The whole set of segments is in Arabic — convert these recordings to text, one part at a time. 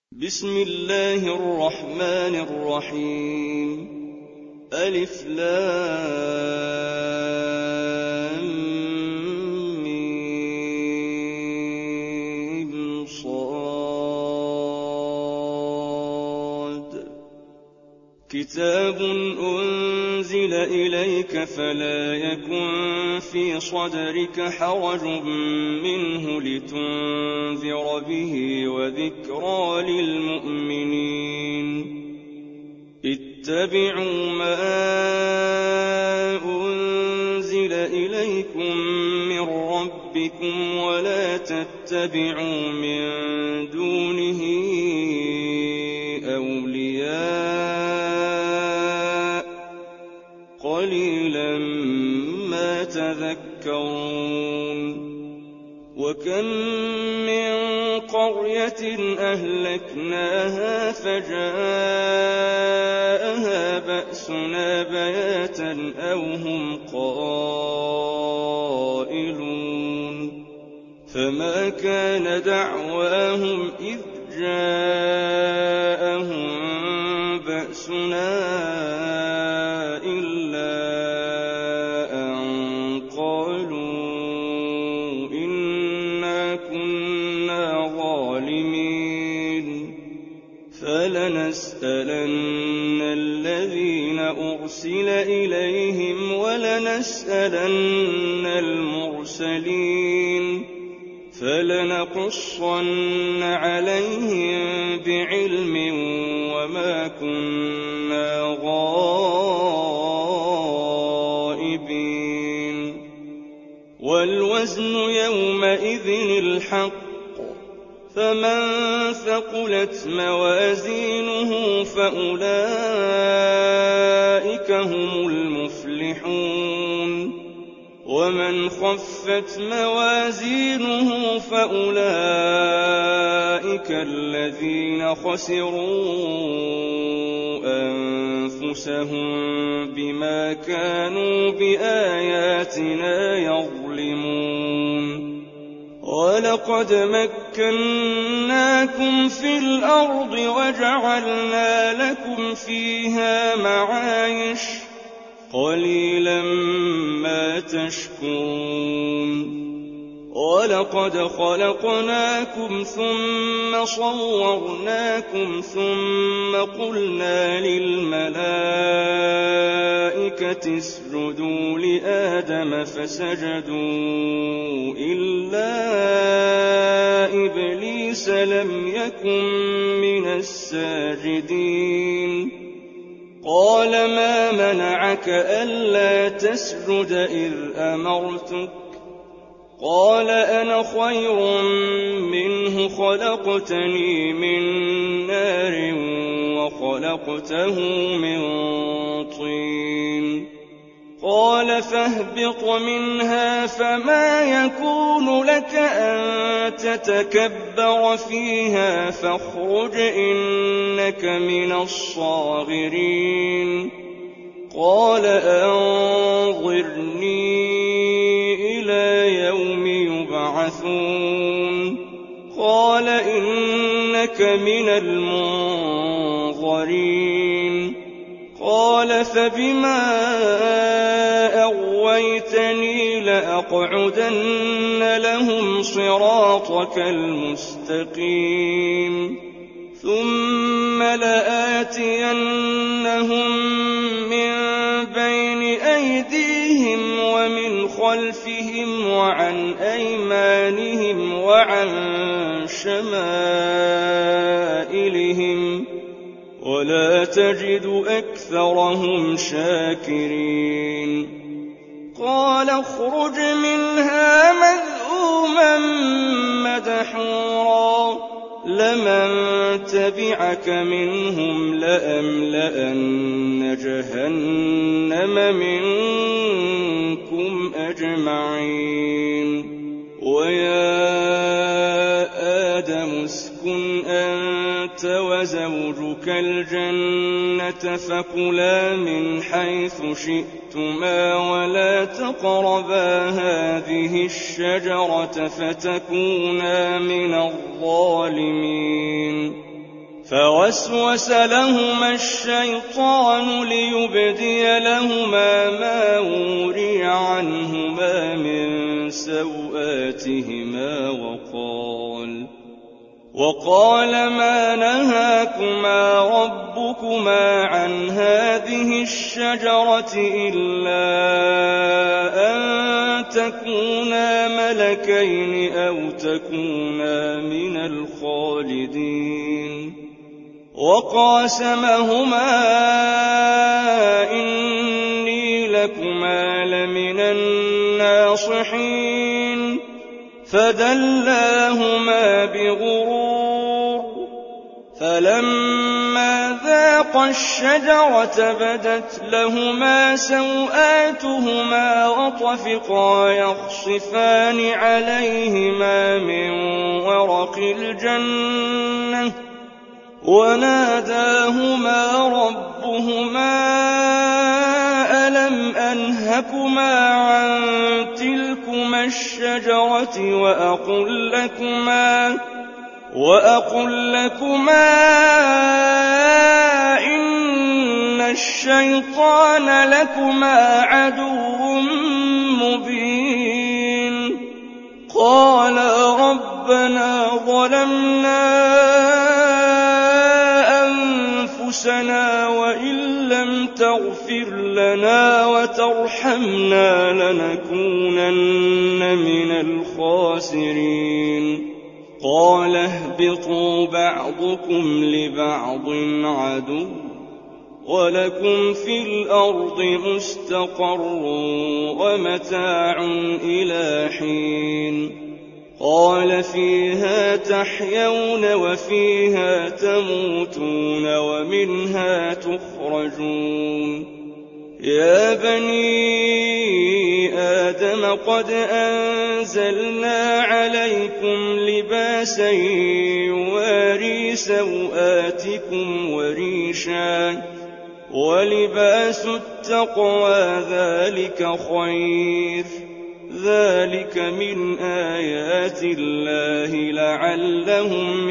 بسم الله الرحمن الرحيم. ألف لام ميم صاد. كتاب أنزل إليك فلا يكن في صدرك حرج منه لتنذر به وذكرى للمؤمنين. اتبعوا ما أنزل إليكم من ربكم ولا تتبعوا من دونه أولياء قليلا ما تذكرون. وكم من قرية أهلكناها فجاءها بأسنا بياتا أو هم قائلون. فما كان دعواهم إذ جاءهم بأسنا إلا أن قالوا إنا كنا ظالمين. فلنسألن الذين أرسل إليهم ولنسألن المرسلين. فلنقصن عليهم بعلم وما كنا غائبين. والوزن يومئذ الحق. فمن ثقلت موازينه فأولئك هم المفلحون. ومن خفت موازينه فأولئك الذين خسروا أنفسهم بما كانوا بآياتنا يظلمون. ولقد مكناكم في الأرض وجعلنا لكم فيها معايش قليلا ما تشكرون. ولقد خلقناكم ثم صورناكم ثم قلنا للملائكة اسجدوا لآدم فسجدوا إلا إبليس لم يكن من الساجدين. قال ما منعك ألا تسجد إذ أمرتك؟ قال أنا خير منه خلقتني من نار وخلقته من طين. قال فاهبط منها فما يكون لك أن تتكبر فيها فاخرج إنك من الصاغرين. قال أنظرني إلى يوم يبعثون. قال إنك من المنظرين. قال فبما أغويتني لأقعدن لهم صراطك المستقيم ثم لآتينهم من بين أيديهم ومن خلفهم وعن أيمانهم وعن شمائلهم ولا تجد أكثرهم شاكرين. قال اخرج منها مذءوما مدحورا لمن تبعك منهم لأملأن جهنم منكم أجمعين. ويا آدم اسكن أنت وزوجك الجنة فكلا من حيث شئتما ولا تقربا هذه الشجرة فتكونا من الظالمين. فوسوس لهما الشيطان ليبدي لهما ما وري عنهما من سوآتهما وقال ما نهاكما ربكما عن هذه الشجرة إلا أن تكونا ملكين أو تكونا من الخالدين وقاسمهما إني لكما لمن الناصحين فدلاهما بغرور فلما ذاقا الشجرة بدت لهما سوآتهما وطفقا يخصفان عليهما من ورق الجنة وناداهما ربهما ألم أنهكما عن تلكما الشجرة وأقل لكما إن الشيطان لكما عدو مبين قالا ربنا ظلمنا أنفسنا وإن لم تغفر لنا وترحمنا لنكونن من الخاسرين قال اهبطوا بعضكم لبعض عدو ولكم في الأرض مستقر ومتاع إلى حين قال فيها تحيون وفيها تموتون ومنها تخرجون يا بني آدم قد أنزلنا عليكم لباسا يواري سوآتكم وريشا ولباس التقوى ذلك خير ذلك من آيات الله لعلهم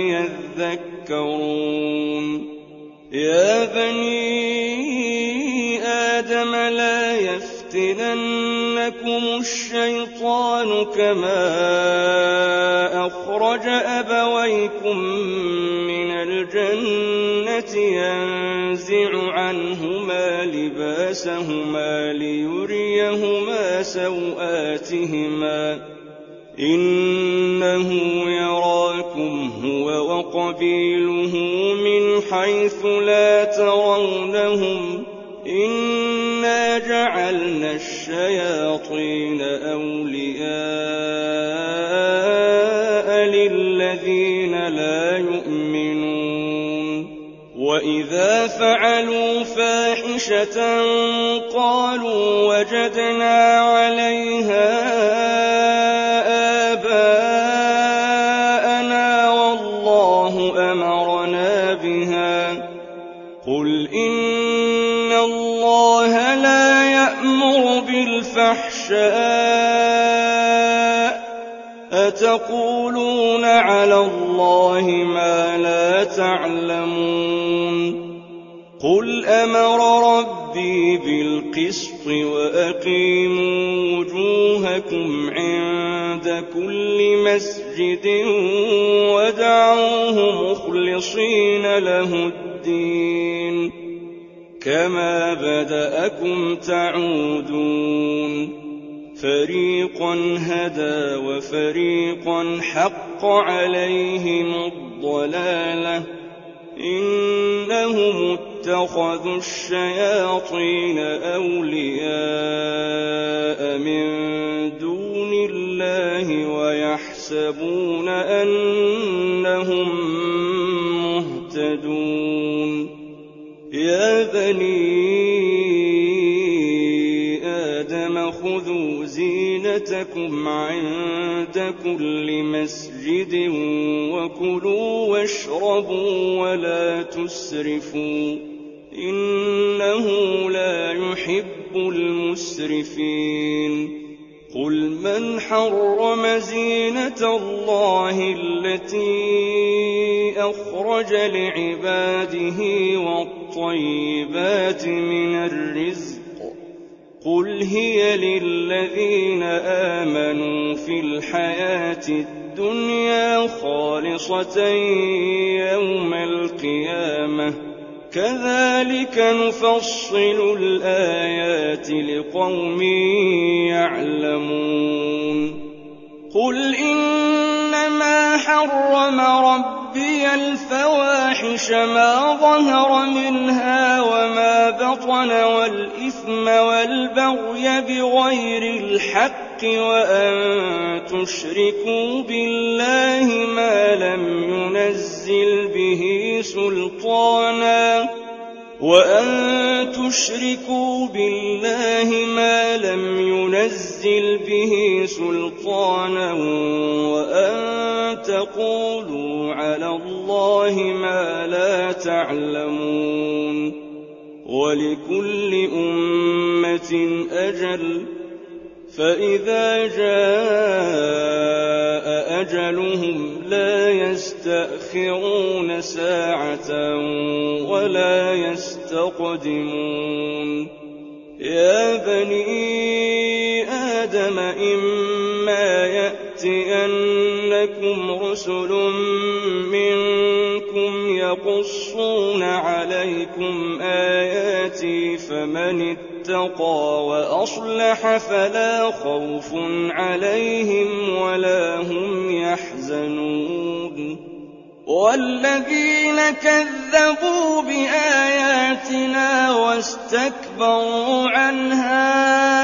يذكرون يا بني آدم لا يفتننكم الشيطان كما أخرج أبويكم من الجنة ينزع عنهما لباسهما ليريهما سوآتهما إنه يراكم هو وقبيله من حيث لا ترونهم إنا جعلنا الشياطين أولياء للذين لا يؤمنون وإذا فعلوا فاحشة قالوا وجدنا عليها آباءنا والله أمرنا بها قل إن الله لا يأمر بالفحشاء أتقولون على الله ما لا تعلمون قل أمر ربي بالقسط وأقيموا وجوهكم عند كل مسجد ودعوه مخلصين له الدين كما بدأكم تعودون فريقا هدى وفريقا حق عليهم الضلالة إنهم اتخذوا الشياطين أولياء من دون الله ويحسبون أنهم مهتدون يا بني آدم خذوا زينتكم عند كل مسجد وكلوا واشربوا ولا تسرفوا إنه لا يحب المسرفين قُلْ مَنْ حَرَّمَ زِينَةَ اللَّهِ الَّتِي أَخْرَجَ لِعِبَادِهِ وَالطَّيِّبَاتِ مِنَ الرِّزْقِ قُلْ هِيَ لِلَّذِينَ آمَنُوا فِي الْحَيَاةِ الدُّنْيَا خَالِصَةً يَوْمَ الْقِيَامَةِ ۚ كَذَٰلِكَ نُفَصِّلُ الْآيَاتِ لِقَوْمٍ يَعْلَمُونَ قُلْ إِنَّمَا حَرَّمَ رَبِّيَ الْفَوَاحِشَ مَا ظَهَرَ مِنْهَا وَمَا بَطَنَ وَالْإِثْمَ وَالْبَغْيَ بِغَيْرِ الْحَقِّ وَأَن تُشْرِكُوا بِاللَّهِ مَا لَمْ يُنَزِّلْ بِهِ سُلْطَانًا وَأَن تَقُولُوا عَلَى اللَّهِ مَا لَا تَعْلَمُونَ وَلِكُلِّ أُمَّةٍ أَجَلٌ فَإِذَا جَاءَ أَجَلُهُمْ لَا يَسْتَأْخِرُونَ سَاعَةً وَلَا يَسْتَقْدِمُونَ يَا بَنِي آدَمَ إِمَّا يَأْتِيَنَّكُمْ رُسُلٌ مِّنكُمْ يَقُصُّونَ عَلَيْكُمْ آيَاتِي فَمَنِ اتَّقَىٰ وَأَصْلَحَ فَلَا خَوْفٌ عَلَيْهِمْ وَلَا هُمْ يَحْزَنُونَ وَالَّذِينَ كَذَّبُوا بِآيَاتِنَا وَاسْتَكْبَرُوا عَنْهَا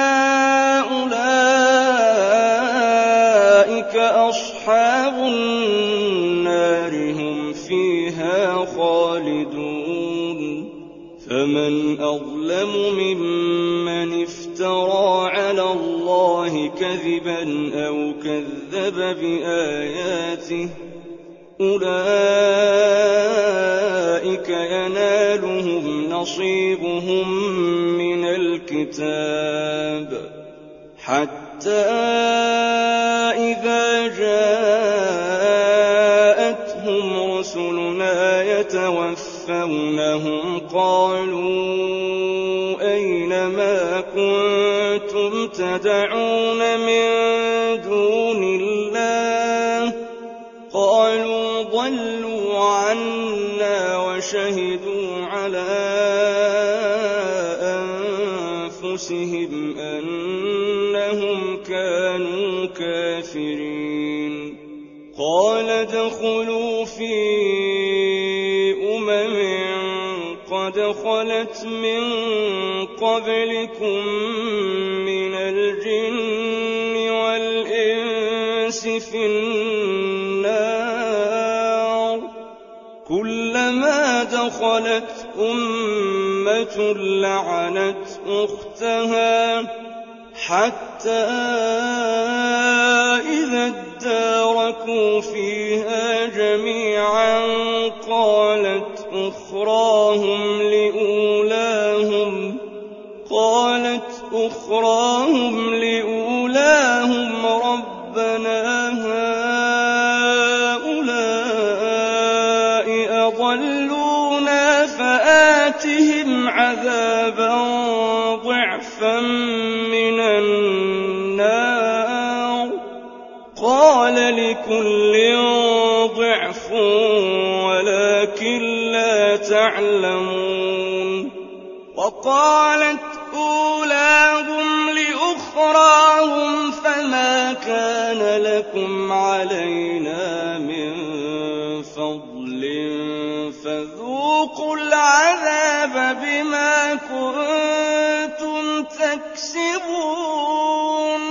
أُولَٰئِكَ أَصْحَابُ النَّارِ هُمْ فِيهَا خَالِدُونَ فَمَنْ أَظْلَمُ مِمَّنِ افْتَرَىٰ عَلَى اللَّهِ كَذِبًا أَوْ كَذَّبَ بِآيَاتِهِ ۚ أُولَٰئِكَ يَنَالُهُمْ نَصِيبُهُم مِّنَ الْكِتَابِ حَتَّىٰ إِذَا جَاءَتْهُمْ رُسُلُنَا يَتَوَفَّوْنَهُمْ قَالُوا أَيْنَ مَا كُنتُمْ تَدْعُونَ مِن دُونِ اللَّهِ ۖ قَالُوا ضَلُّوا عَنَّا وَشَهِدُوا عَلَىٰ أَنفُسِهِمْ أَنَّهُمْ كَانُوا كَافِرِينَ قَالَ ادْخُلُوا فِي أُمَمٍ قَدْ خَلَتْ مِن قَبْلِكُم مِّنَ الْجِنِّ وَالْإِنسِ فِي النَّارِ كُلَّمَا دَخَلَتْ أُمَّةٌ لَّعَنَتْ أُخْتَهَا حَتَّىٰ إِذَا ادَّارَكُوا فِيهَا جَمِيعًا قَالَتْ أُخْرَاهُمْ لِأُولَاهُمْ رَبَّنَا هَٰؤُلَاءِ أَضَلُّونَا فَآتِهِمْ عَذَابًا ضِعْفًا مِّنَ النَّارِ ۖ قَالَ لِكُلٍّ ضِعْفٌ وَلَٰكِن لَّا تَعْلَمُونَ وَقَالَتْ أُولَاهُمْ لِأُخْرَاهُمْ فَمَا كَانَ لَكُمْ عَلَيْنَا مِن فَضْلٍ فَذُوقُوا الْعَذَابَ بِمَا كُنتُمْ تَكْسِبُونَ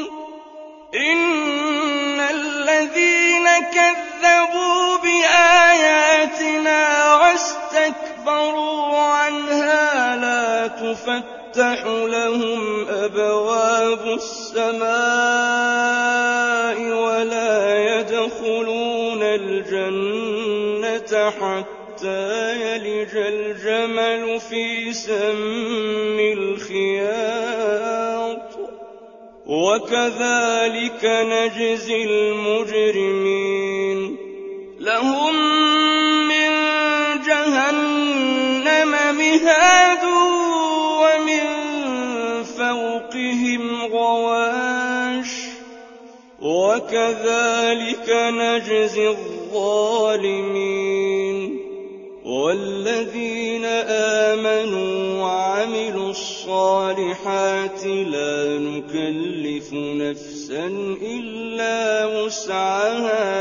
إِنَّ الَّذِينَ كَذَّبُوا بِآيَاتِنَا وَاسْتَكْبَرُوا عَنْهَا لَا تُفَتَّحُ لَهُمْ أَبْوَابُ السَّمَاءِ وَلَا يَدْخُلُونَ الْجَنَّةَ حَتَّىٰ يَلِجَ الْجَمَلُ فِي سَمِّ الْخِيَاطِ وكذلك نجزي المجرمين لهم من جهنم مهاد ومن فوقهم غواش وكذلك نجزي الظالمين والذين آمنوا وعملوا الصالحات لا نكلف نفسا إلا وسعها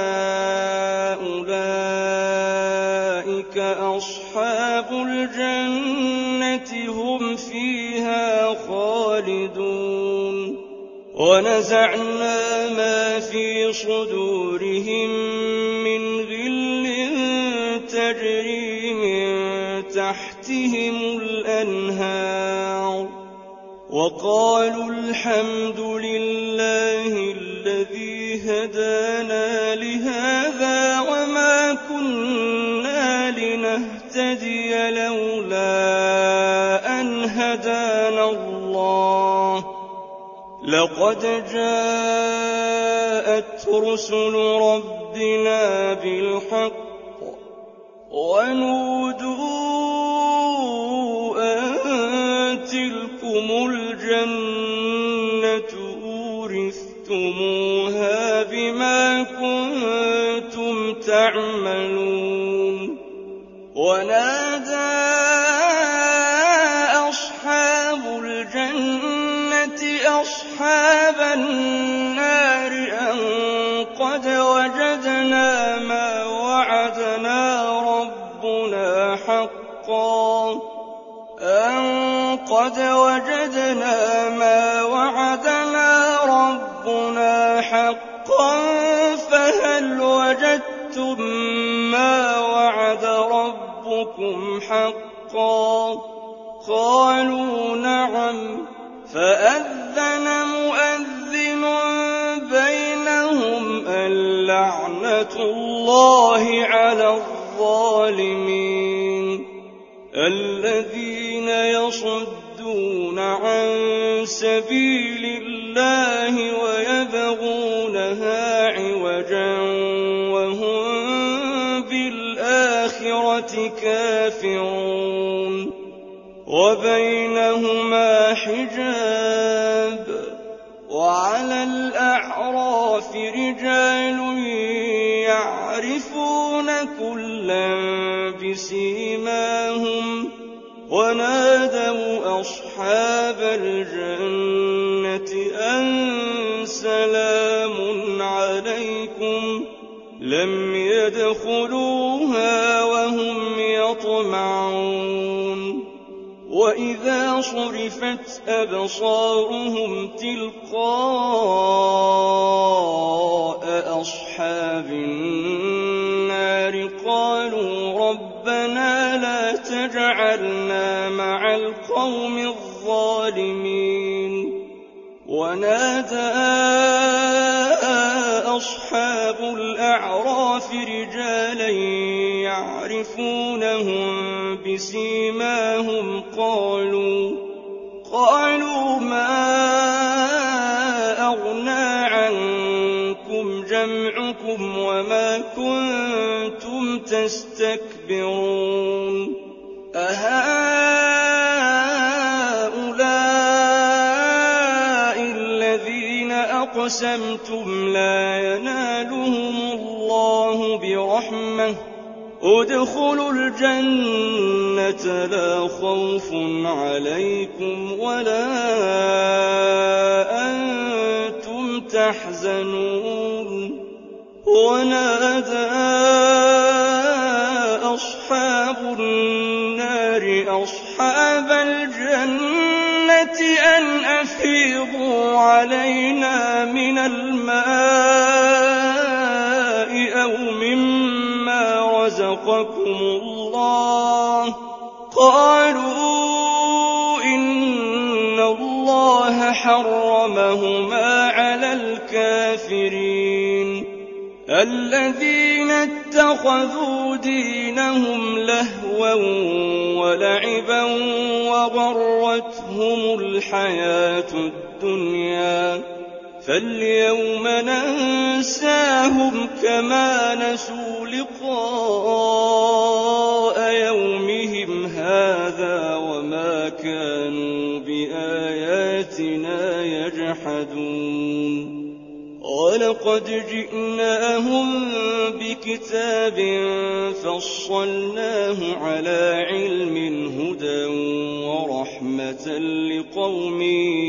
أولئك أصحاب الجنة هم فيها خالدون ونزعنا ما في صدورهم من غل تجري من تحتهم الأنهار وقالوا الحمد لله الذي هدانا لهذا وما كنا لنهتدي لولا أن هدانا الله لقد جاءت رسل ربنا بالحق ونودوا أن تلكم الجنة أورثتموها بما كنتم تعملون ونادى أصحاب الجنة أصحاب النار أن قد وجدنا ما وعدنا ربنا حقا فهل وجدتم ما وعد ربكم حقا قالوا نعم فأذن مؤذن بينهم اللعنة الله على الظالمين الذين يصدون عن سبيل الله ويبغونها عوجا وهم بالآخرة كافرون وبينهما حجاب وعلى الأعراف رجال يعرفون كلا بسيماهم ونادوا أصحاب الجنة أن سلام عليكم لم يدخلوها وهم يطمعون وإذا صرفت أبصارهم تلقاء أصحاب النار قالوا ربنا لا تجعلنا مع القوم الظالمين ونادى أصحاب الأعراف رجالا يعرفونهم بسيماهم قالوا ما أغنى عنكم جمعكم وما كنتم تستكبرون أهؤلاء الذين أقسمتم لا ينالهم الله برحمة ادخلوا الجنة لا خوف عليكم ولا أنتم تحزنون ونادى أصحاب النار أصحاب الجنة أن أفيضوا علينا من الماء أو مما رزقكم الله قالوا إن الله حرمهما على الكافرين الذين اتخذوا دينهم لهوا ولعبا وغرتهم الحياة الدنيا فاليوم ننساهم كما نسوا لقاء يومهم هذا وما كانوا بآياتنا يجحدون ولقد جئناهم بكتاب فصلناه على علم هدى ورحمة لقوم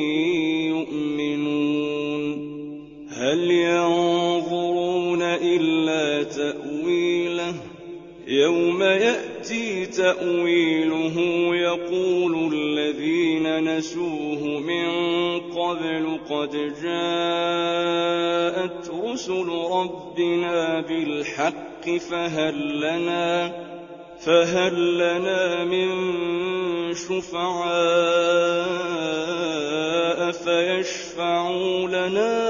يؤمنون هل ينظرون إلا تأويله يوم يأتي تأويله يقول الذين نسوه من قبل قد جاءت رسل ربنا بالحق فهل لنا من شفعاء فيشفعوا لنا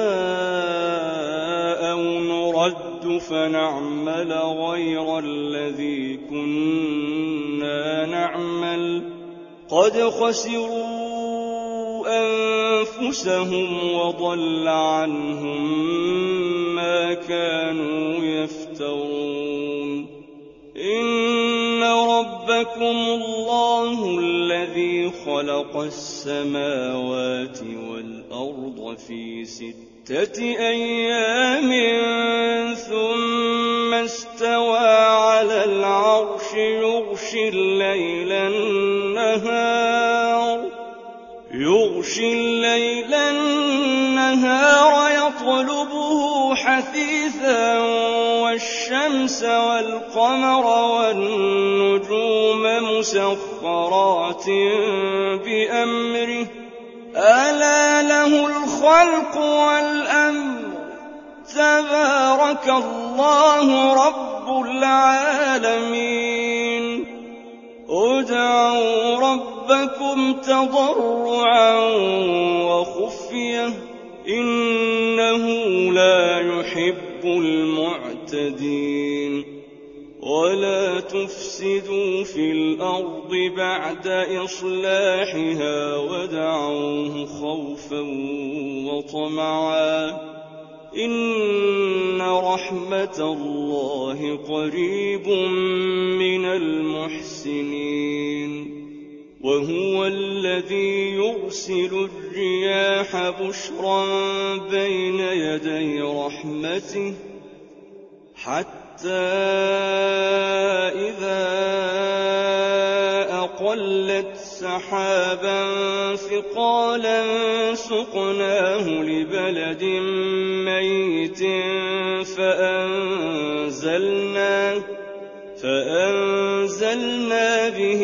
أو نرد فنعمل غير الذي كنا نعمل قد خسروا أنفسهم وضل عنهم ما كانوا يفترون إن ربكم الله الذي خلق السماوات والأرض في 6 أيام ثم استوى على العرش يغشي الليل النهار يطلبه حثيثا والشمس والقمر والنجوم مسخرات بأمره ألا له الخلق والأمر تبارك الله رب العالمين ادعوا ربكم تضرعا وخفية إنه لا يحب المعتدين ولا تفسدوا في الأرض بعد إصلاحها ودعوه خوفا وطمعا إن رحمة الله قريب من المحسنين وهو الذي يرسل الرياح بشرا بين يدي رحمته حتى إذا أقلت سحابا ثقالا سقناه لبلد ميت فأنزلنا به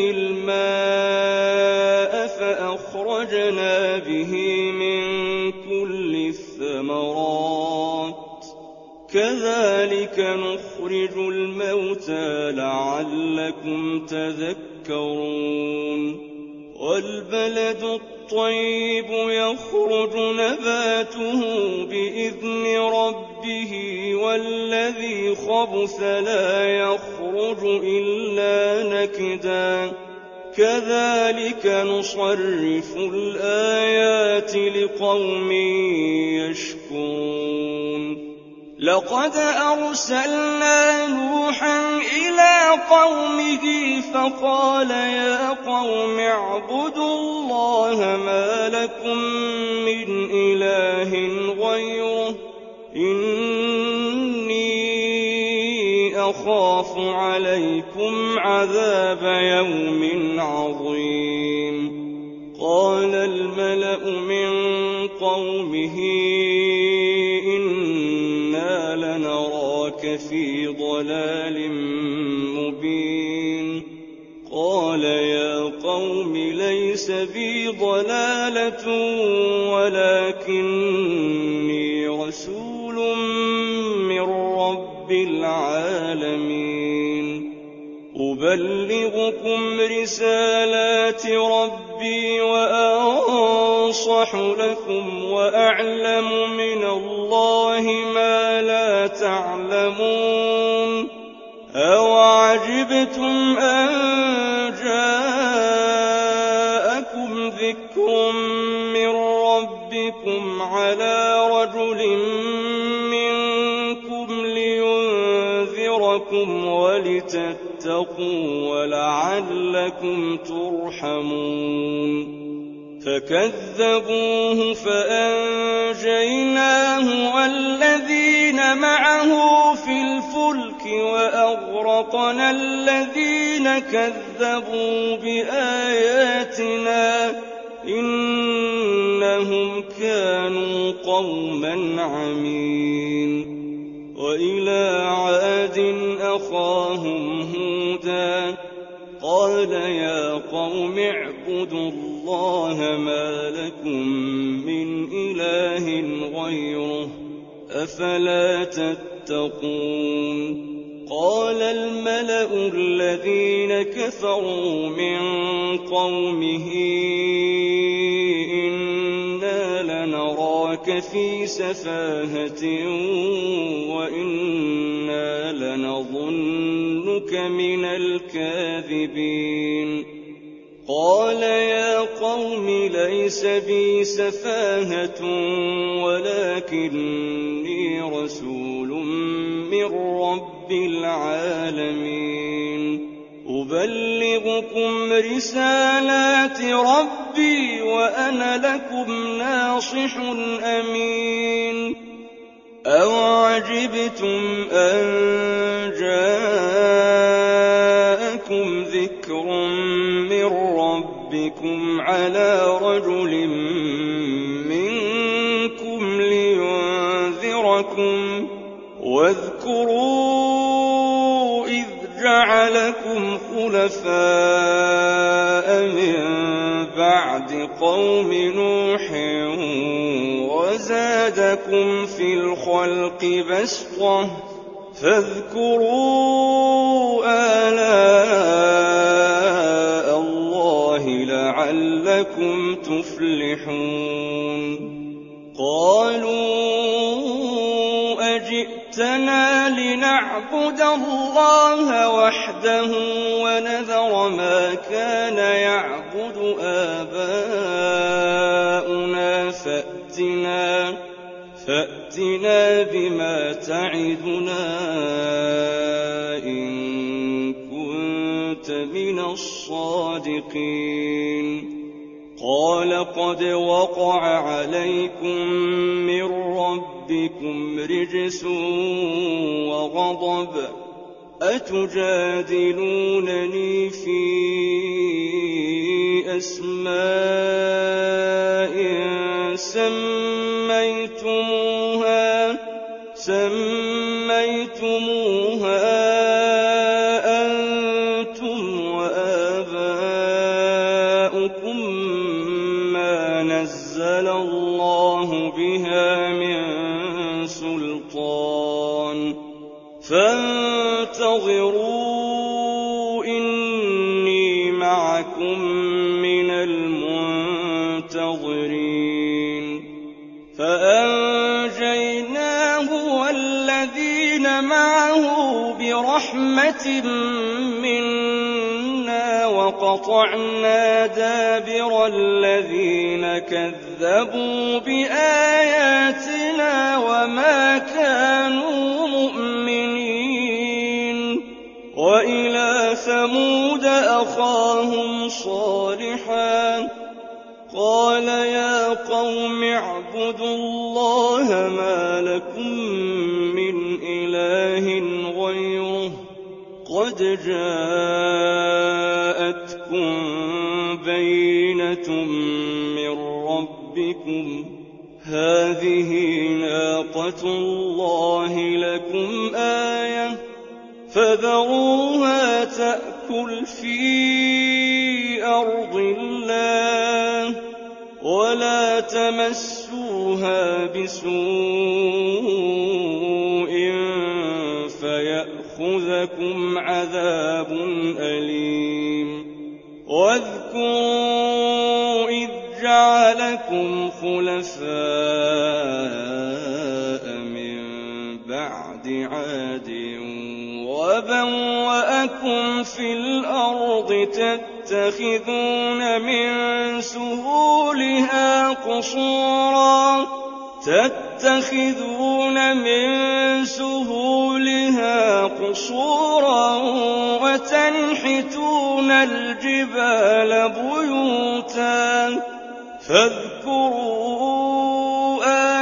الماء فأخرجنا به من كل الثمرات كذلك نخرج الموتى لعلكم تذكرون والبلد الطيب يخرج نباته بإذن ربه والذي خبث لا يخرج إلا نكدا كذلك نصرف الآيات لقوم يشكرون لقد أرسلنا نوحا إلى قومه فقال يا قوم اعبدوا الله ما لكم من إله غيره إني أخاف عليكم عذاب يوم عظيم قال الملأ من قومه إنا لنراك في ضلال مبين قال يا قوم ليس بي ضلالة ولكني رسول من رب العالمين أبلغكم رسالات ربي وأنصح لكم وأعلم من الله ما لا تعلمون أوعجبتم أن جاءكم ذكر من ربكم بكم على رجل منكم لينذركم ولتتقوا ولعلكم ترحمون فكذبوه فأنجيناه والذين معه في الفلك وأغرقنا الذين كذبوا بآياتنا إنهم كانوا قوما عمين وإلى عاد أخاهم هودا قال يا قوم اعبدوا الله ما لكم من إله غيره أفلا تتقون قال الملأ الذين كفروا من قومه إنا لنراك في سفاهة وإنا لنظنك من الكاذبين قال يا قوم ليس بي سفاهة ولكني رسول من رب العالمين أبلغكم رسالات ربي وأنا لكم ناصح أمين أوعجبتم أن جاءكم ذكر من ربكم على رجل منكم لينذركم واذكروا إذ جعلكم خلفاء من بعد قوم نوح وزادكم في الخلق بسطة فاذكروا آلاء الله لعلكم تفلحون قالوا أجئتنا لنعبد الله وحده ونذر ما كان يعبد آباؤنا فأتنا بما تعدنا إن كنت من الصادقين قال قد وقع عليكم من ربكم رجس وغضب أتجادلونني في أسماء سميتموها أنتم وآباؤكم ما نزل الله بها من سلطان فانتظروا إني معكم من المنتظرين فأنجيناه والذين معه برحمة منا وقطعنا دابر الذين كذبوا بآياتنا وما كانوا مؤمنين وإلى ثمود أخاهم صالحا قال يا قوم اعبدوا الله ما لكم من إله غيره قد جاءتكم بينة من ربكم هذه ناقة الله لكم آية فذروها تأكل في أرض الله ولا تمسوها بسوء فيأخذكم عذاب أليم واذكروا إذ جعلكم خلفاء من بعد عاد وَبَوَّأَكُمْ فِي الْأَرْضِ تَتَّخِذُونَ مِن سُهُولِهَا قُصُورًا وَتَنْحِتُونَ الْجِبَالَ بُيُوتًا فَاذْكُرُوا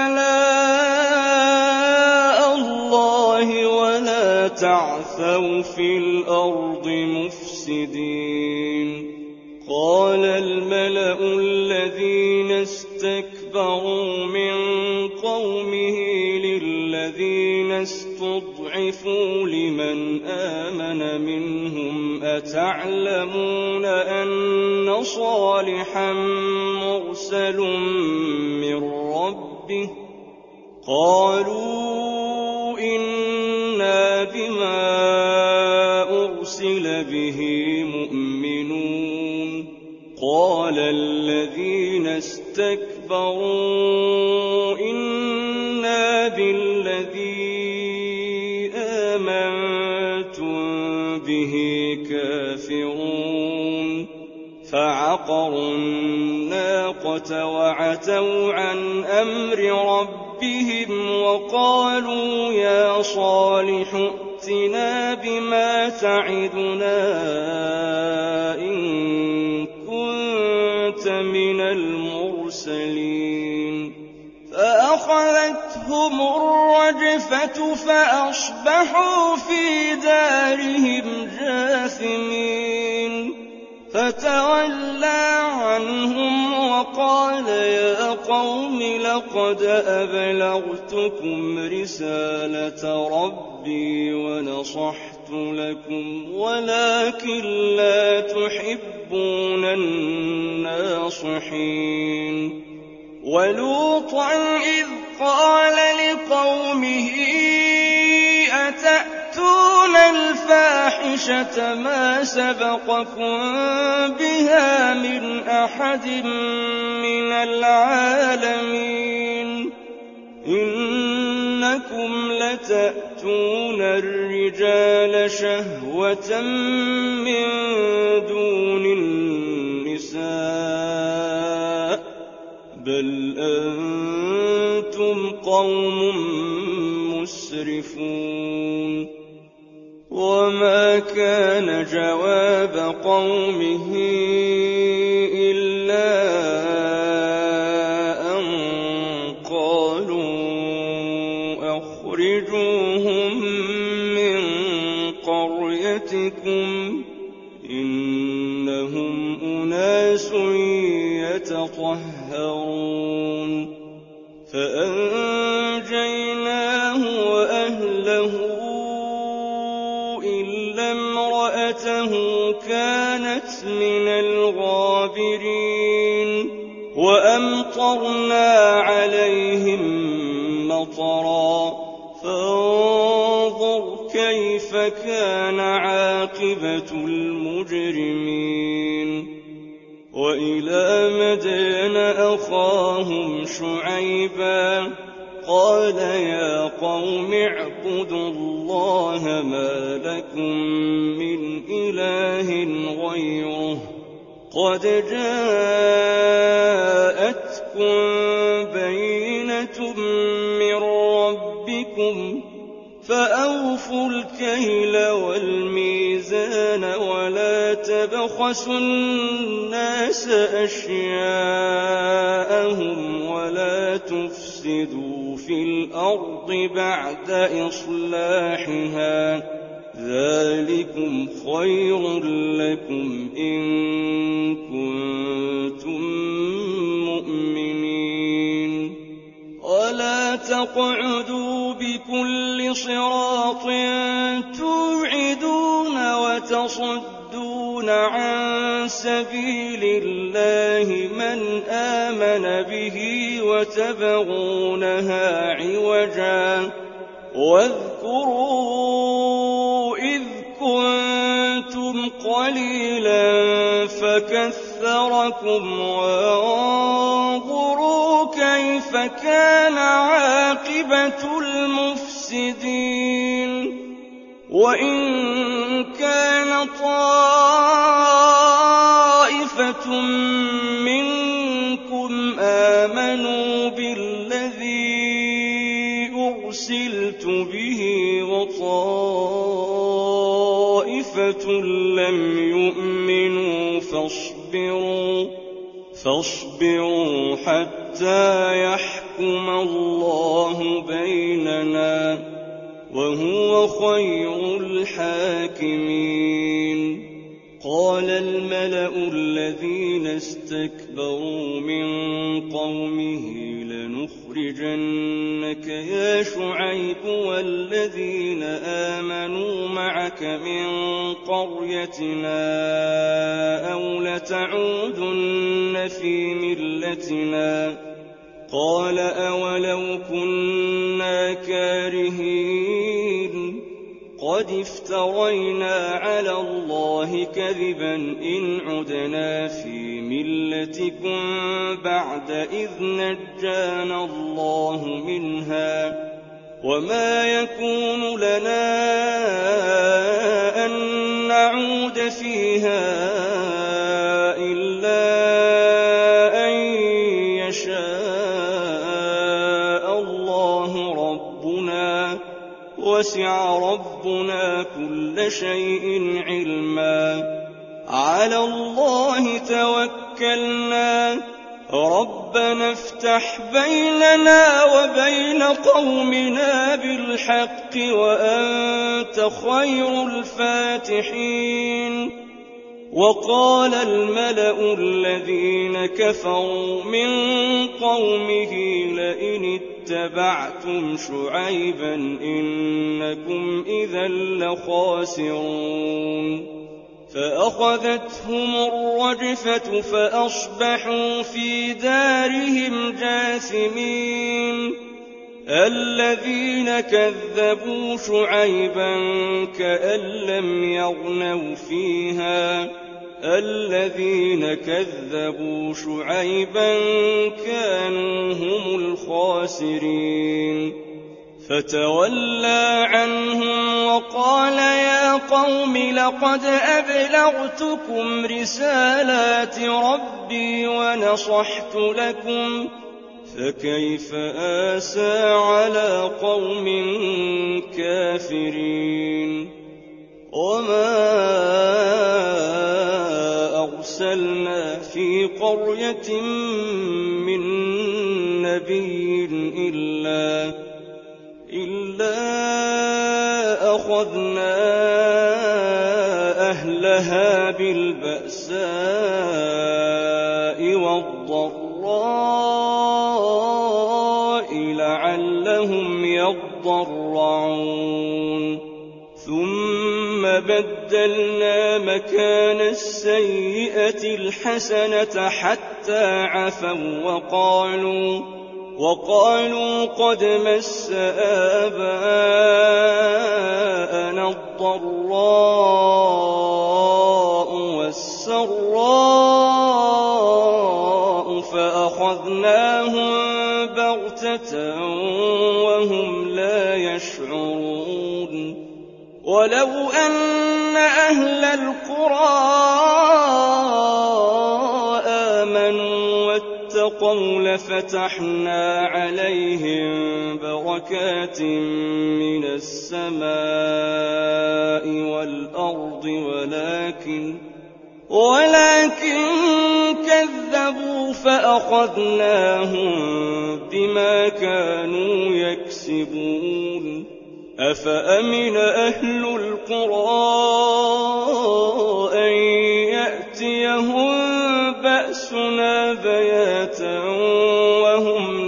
آلَاءَ اللَّهِ وَلَا تَعْثَوْا فِي الْأَرْضِ مُفْسِدِينَ قَالَ الْمَلَأُ الَّذِينَ اسْتَكْبَرُوا مِن قَوْمِهِ لِلَّذِينَ اسْتُضْعِفُوا لِمَنْ آمَنَ مِنْهُمْ أَتَعْلَمُونَ أَنَّ صَالِحًا مُّرْسَلٌ مِّن رَّبِّهِ ۚ قَالُوا إِنَّا بِمَا أُرْسِلَ بِهِ مُؤْمِنُونَ قَالَ الَّذِينَ اسْتَكْبَرُوا إِنَّا بِالَّذِي آمَنتُم بِهِ كَافِرُونَ فَعَقَرُوا النَّاقَةَ وَعَتَوْا عَنْ أَمْرِ رَبِّهِمْ وَقَالُوا يَا صَالِحُ ائْتِنَا بِمَا تَعِدُنَا إِن كُنتَ مِنَ الْمُرْسَلِينَ فَأَخَذَتْهُمُ الرَّجْفَةُ فَأَصْبَحُوا فِي دَارِهِمْ جَاثِمِينَ فَتَوَلَّىٰ عَنْهُمْ وَقَالَ يَا قَوْمِ لَقَدْ أَبْلَغْتُكُمْ رِسَالَةَ رَبِّي وَنَصَحْتُ لَكُمْ وَلَٰكِن لَّا تُحِبُّونَ النَّاصِحِينَ وَلُوطًا إِذْ قَالَ لِقَوْمِهِ أَتَأْتُونَ الْفَاحِشَةَ مَا سَبَقَكُم بِهَا مِنْ أَحَدٍ مِّنَ الْعَالَمِينَ إِنَّكُمْ لَتَأْتُونَ الرِّجَالَ شَهْوَةً مِّن دُونِ النِّسَاءِ بَلْ أَنتُمْ قَوْمٌ مُّسْرِفُونَ وَمَا كَانَ جَوَابَ قَوْمِهِ إِلَّا أَن قَالُوا أَخْرِجُوهُم مِّن قَرْيَتِكُمْ ۖ إِنَّهُمْ أُنَاسٌ يَتَطَهَّرُونَ فَأَنجَيْنَاهُ وَأَهْلَهُ إِلَّا امْرَأَتَهُ كَانَتْ مِنَ الْغَابِرِينَ وَأَمْطَرْنَا عَلَيْهِم مَّطَرًا فَانظُرْ كَيْفَ كَانَ عَاقِبَةُ الْمُجْرِمِينَ وَإِلَىٰ مَدْيَنَ أَخَاهُمْ شُعَيْبًا قَالَ يَا قَوْمِ اعْبُدُوا اللَّهَ مَا لَكُم مِّنْ إِلَٰهٍ غَيْرُهُ قَدْ جَاءَتْكُم بَيِّنَةٌ مِّن رَّبِّكُمْ فَأَوْفُوا الْكَيْلَ وَالْمِيزَانَ وَلَا تَبْخَسُوا النَّاسَ أَشْيَاءَهُمْ وَلَا تُفْسِدُوا فِي الْأَرْضِ بَعْدَ إِصْلَاحِهَا ۚ ذَٰلِكُمْ خَيْرٌ لَّكُمْ إِن كُنتُم مُّؤْمِنِينَ وَلَا تَقْعُدُوا بِكُلِّ صِرَاطٍ تُوعِدُونَ وَتَصُدُّونَ عَن سَبِيلِ اللَّهِ مَنْ آمَنَ بِهِ وَتَبْغُونَهَا عِوَجًا ۚ وَاذْكُرُوا إِذْ كُنتُمْ قَلِيلًا فَكَثَّرَكُمْ وَانظُرُوا كَيْفَ كَانَ عَاقِبَةُ الْمُفْسِدِينَ وإن كان طائفة منكم آمنوا بالذي أرسلت به وطائفة لم يؤمنوا فاصبروا حتى يحكم الله بيننا وهو خير الحاكمين. قال الملأ الذين استكبروا من قومه لنخرجنك يا شعيب والذين آمنوا معك من قريتنا أو لتعودن في ملتنا. قال أولو كنا كارهين قد افترينا على الله كذبا إن عدنا في ملتكم بعد إذ نجانا الله منها وما يكون لنا أن نعود فيها إلا أن يشاء الله ربنا وسع ربنا كل شيء علما. على الله توكلنا ربنا افتح بيننا وبين قومنا بالحق وأنت خير الفاتحين. وقال الملأ الذين كفروا من قومه لئن اتبعتم شعيبا إنكم إذا لخاسرون. فأخذتهم الرجفة فأصبحوا في دارهم جاثمين. الذين كذبوا شعيبا كأن لم يغنوا فيها الذين كذبوا شعيبا كانوا هم الخاسرين. فتولى عنهم وقال يا قوم لقد أبلغتكم رسالات ربي ونصحت لكم فكيف آسى على قوم كافرين. وما أرسلنا في قرية من نبي إلا أخذنا أهلها بالبأساء والضراء لعلهم يضرعون. ثم بدلنا مكان السيئة الحسنة حتى عفوا وقالوا قد مس آباءنا الضراء والسراء فأخذناهم بغتة وهم لا يشعرون. ولو أن أهل القرى آمنوا واتقوا لفتحنا عليهم بركات من السماء والأرض ولكن كذبوا فأخذناهم بما كانوا يكسبون. أفأمن أهل القرى أن يأتيهم بأسنا بياتا وهم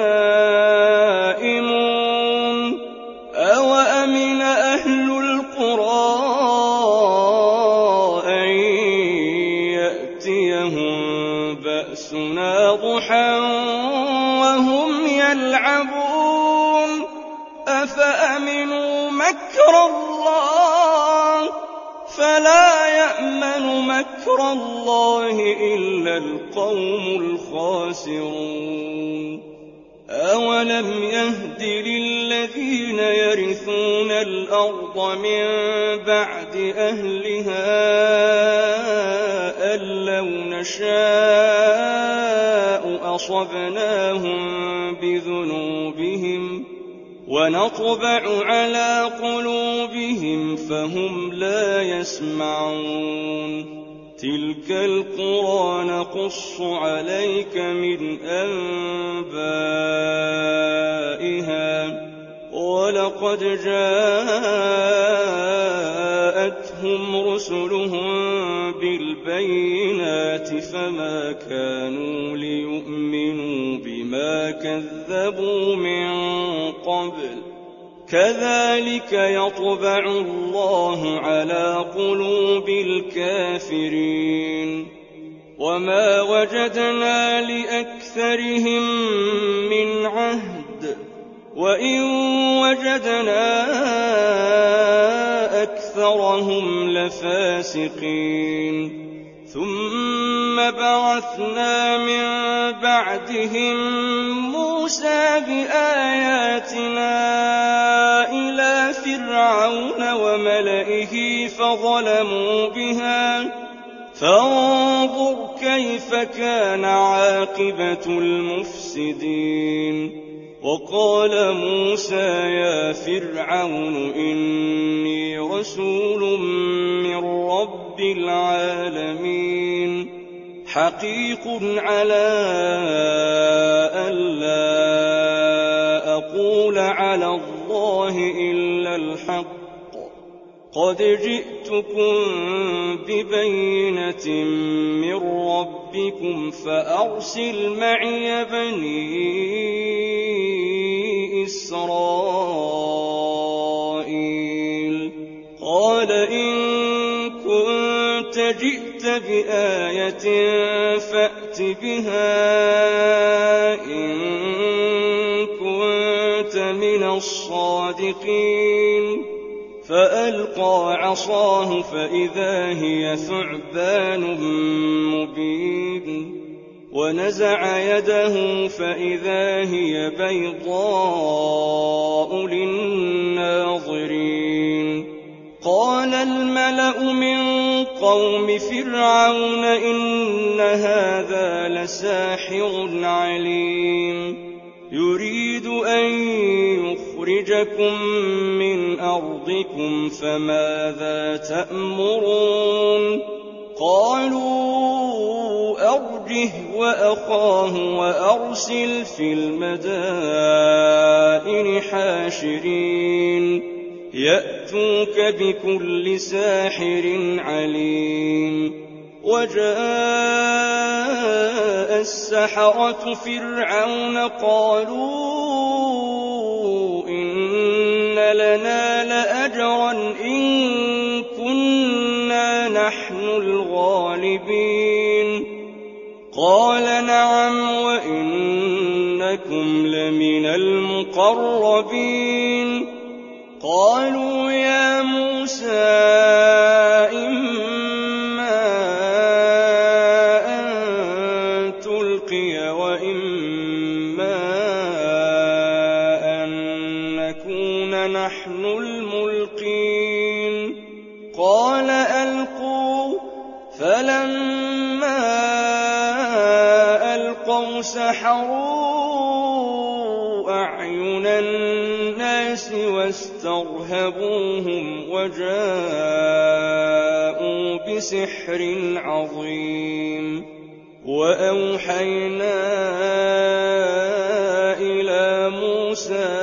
نائمون. أوأمن أهل القرى أن يأتيهم بأسنا ضحى وهم يلعبون. أفأمنوا مكر الله فلا يأمن مكر الله إلا القوم الخاسرون. أَوَلَمْ يَهْدِ لِلَّذِينَ يَرِثُونَ الْأَرْضَ مِن بَعْدِ أَهْلِهَا أَن لَّوْ نَشَاءُ أَصَبْنَاهُم بِذُنُوبِهِمْ وَنَطْبَعُ عَلَىٰ قُلُوبِهِمْ فَهُمْ لَا يَسْمَعُونَ تِلْكَ الْقُرَىٰ نَقُصُّ عَلَيْكَ مِنْ أَنبَائِهَا ۚ وَلَقَدْ جَاءَتْهُمْ رُسُلُهُم بِالْبَيِّنَاتِ فَمَا كَانُوا لِيُؤْمِنُوا بِمَا كَذَّبُوا مِن قَبْلُ ۚ كَذَٰلِكَ يَطْبَعُ اللَّهُ عَلَىٰ قُلُوبِ الْكَافِرِينَ وَمَا وَجَدْنَا لِأَكْثَرِهِم مِّنْ عَهْدٍ وَإِن وَجَدْنَا أَكْثَرَهُمْ لَفَاسِقِينَ ثُمَّ بَعَثْنَا مِن بَعْدِهِم مُّوسَىٰ بِآيَاتِنَا إِلَىٰ فِرْعَوْنَ وَمَلَئِهِ فَظَلَمُوا بِهَا ۖ فَانظُرْ كَيْفَ كَانَ عَاقِبَةُ الْمُفْسِدِينَ وَقَالَ مُوسَىٰ يَا فِرْعَوْنُ إِنِّي رَسُولٌ مِّن رَّبِّ الْعَالَمِينَ حَقِيقٌ عَلَىٰ أَلَّا أَقُولَ عَلَى اللَّهِ إِلَّا الْحَقَّ قَدْ جِئْتُكُم بِبَيِّنَةٍ مِّن رَّبِّكُمْ فَأَرْسِلْ مَعِيَ بَنِي إِسْرَائِيلَ قَالَ إِن كُنتَ جِئْتَ بِآيَةٍ فَأْتِ بِهَا إِن كُنتَ مِنَ الصَّادِقِينَ فَأَلْقَىٰ عَصَاهُ فَإِذَا هِيَ ثُعْبَانٌ مُّبِينٌ وَنَزَعَ يَدَهُ فَإِذَا هِيَ بَيْضَاءُ لِلنَّاظِرِينَ قَالَ الْمَلَأُ مِن قَوْمِ فِرْعَوْنَ إِنَّ هَٰذَا لَسَاحِرٌ عَلِيمٌ يُرِيدُ أَن يُخْرِجَكُم مِّنْ أَرْضِكُمْ فَمَاذَا تَأْمُرُونَ قَالُوا أَرْجِهْ وَأَخَاهُ وَأَرْسِلْ فِي الْمَدَائِنِ حَاشِرِينَ يَأْتُوكَ بِكُلِّ سَاحِرٍ عَلِيمٍ وَجَاءَ السَّحَرَةُ فِرْعَوْنَ قَالُوا إِنَّ لَنَا لَأَجْرًا إِن كُنَّا نَحْنُ الْغَالِبِينَ قَالَ نَعَمْ وَإِنَّكُمْ لَمِنَ الْمُقَرَّبِينَ قَالُوا يَا مُوسَىٰ إِمَّا أَن تُلْقِيَ وَإِمَّا أَن نَّكُونَ نَحْنُ الْمُلْقِينَ قَالَ أَلْقُوا ۖ فَلَمَّا أَلْقَوْا سَحَرُوا أَعْيُنَ النَّاسِ وَاسْتَرْهَبُوهُمْ وَجَاءُوا بِسِحْرٍ عَظِيمٍ وَأَوْحَيْنَا إِلَىٰ مُوسَىٰ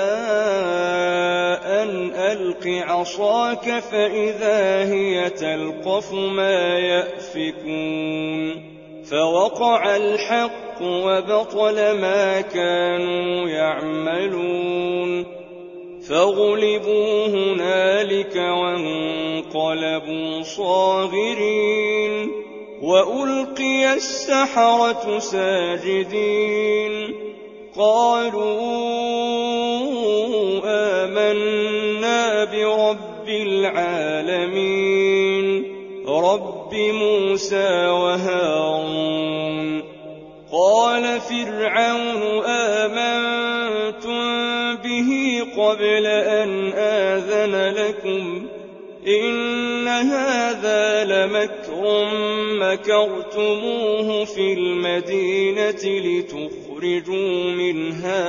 أَنْ أَلْقِ عَصَاكَ فَإِذَا هِيَ تَلْقَفُ مَا يَأْفِكُونَ فَوَقَعَ الْحَقُّ وَبَطَلَ مَا كَانُوا يَعْمَلُونَ فَغُلِبُوا هُنَالِكَ وَانقَلَبُوا صَاغِرِينَ وَأُلْقِيَ السَّحَرَةُ سَاجِدِينَ قَالُوا آمَنَّا بِرَبِّ الْعَالَمِينَ رَبِّ مُوسَىٰ وَهَارُونَ قَالَ فِرْعَوْنُ آمَنتُ قبل أن آذن لكم إن هذا لمكر مكرتموه في المدينة لتخرجوا منها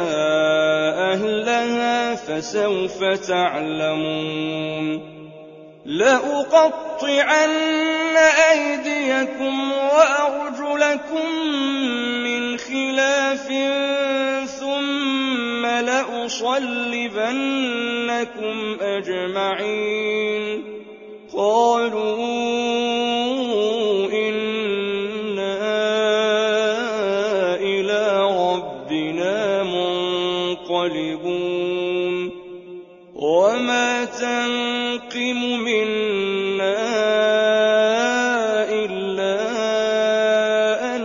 أهلها فسوف تعلمون لأقطعن أيديكم وأرجلكم من خلاف ثم لأصلبنكم أجمعين قالوا إنا إلى ربنا منقلبون وما تنقم منا إلا أن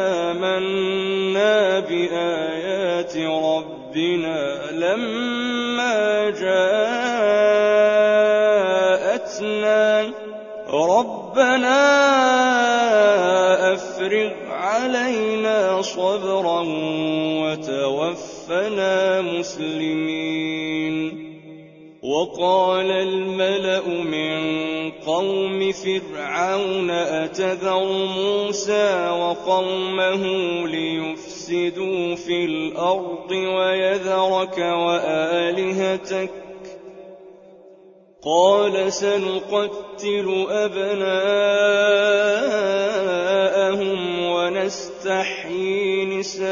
آمنا بآيات ربنا لما جاءتنا ربنا أفرغ علينا صبرا وتوفنا مسلمين وقال الملأ من قوم فرعون أتذر موسى وقومه ليفسدوا في الأرض ويذرك وآلهتك قال سنقتل أبناءهم ونستحيي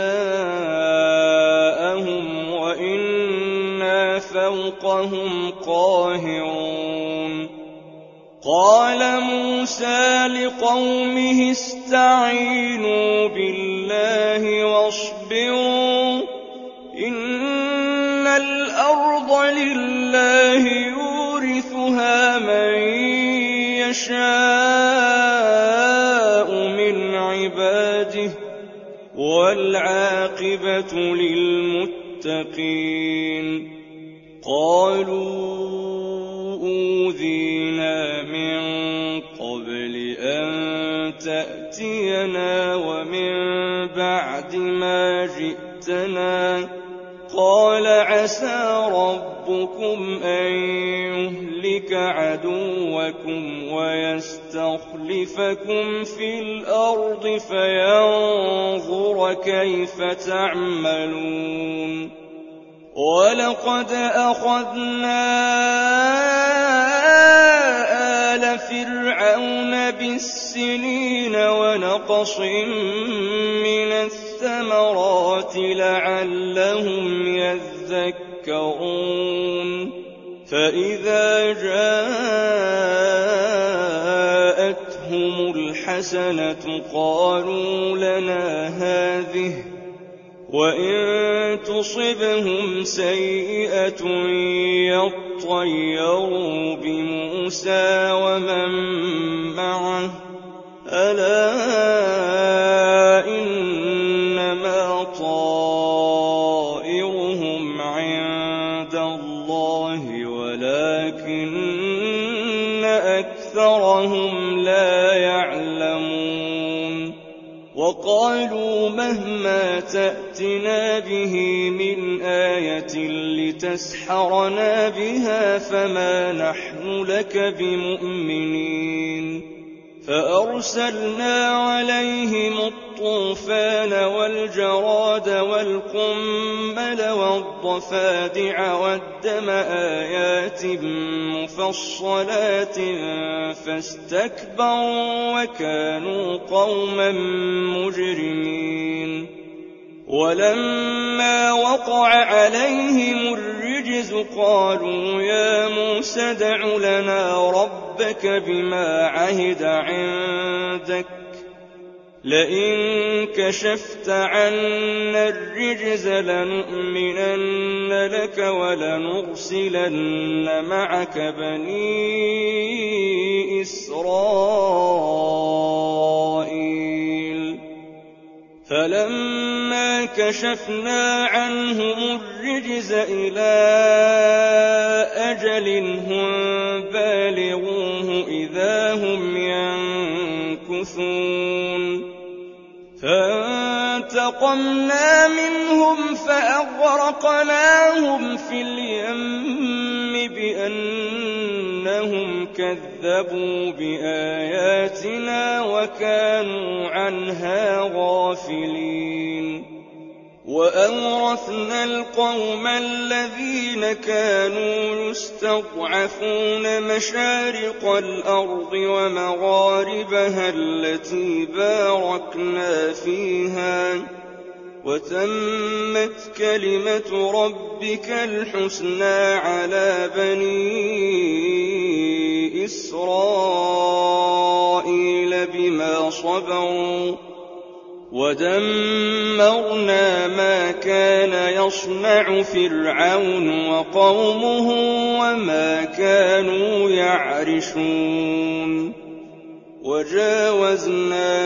نساءهم وإنا فوقهم قاهرون قال موسى لقومه استعينوا بالله واصبروا إن الأرض لله يورثها من يشاء من عباده والعاقبة للمتقين قالوا أوذينا من قبل أن تأتينا ومن بعد ما جئتنا قال عسى ربكم أن يهلك عدوكم ويستخلفكم في الأرض فينظر كيف تعملون ولقد أخذنا آل فرعون بالسنين ونقص من الثمرات لعلهم يذكرون فإذا جاءتهم الحسنة قالوا لنا هذه وإن تصبهم سيئة يطيروا بموسى ومن معه ألا إنما طائرهم عند الله ولكن أكثرهم لا يعلمون وقالوا مهما تأتنا به من آية لتسحرنا بها فما نحن لك بمؤمنين فأرسلنا عليهم الطوفان والجراد والقمل والضفادع والدم آيات مفصلات فاستكبروا وكانوا قوما مجرمين ولما وقع عليهم الرجز قالوا يا موسى ادع لنا ربك بما عهد عندك لئن كشفت عنا الرجز لنؤمنن لك ولنرسلن معك بني إسرائيل فلما كشفنا عنهم الرجز إلى أجل هم بالغوه إذا هم ينكثون فانتقمنا فانتقمنا منهم فأغرقناهم في اليم بأنهم كذبوا بآياتنا وكانوا عنها غافلين وأورثنا القوم الذين كانوا يستضعفون مشارق الأرض ومغاربها التي باركنا فيها وتمت كلمة ربك الحسنى على بني إسرائيل بما صبروا ودمرنا ما كان يصنع فرعون وقومه وما كانوا يعرشون وجاوزنا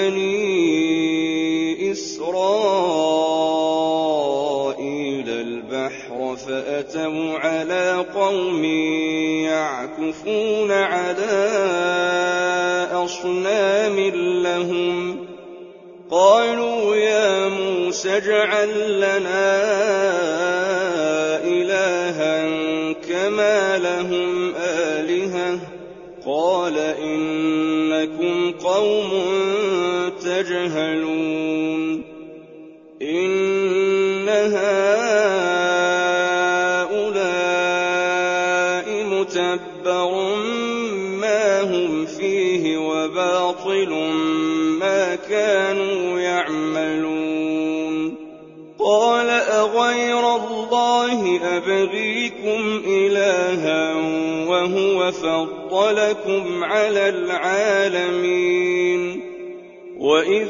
ببني إسرائيل البحر فأتوا على قوم يعكفون على أصنام لهم قالوا يا موسى اجعل لنا إلها كما لهم آلهة قال إنكم قوم تجهلون إن هؤلاء متبر ما هم فيه وباطل ما كانوا يعملون قال أغير الله أبغيكم إلها وهو فضلكم على العالمين وإذ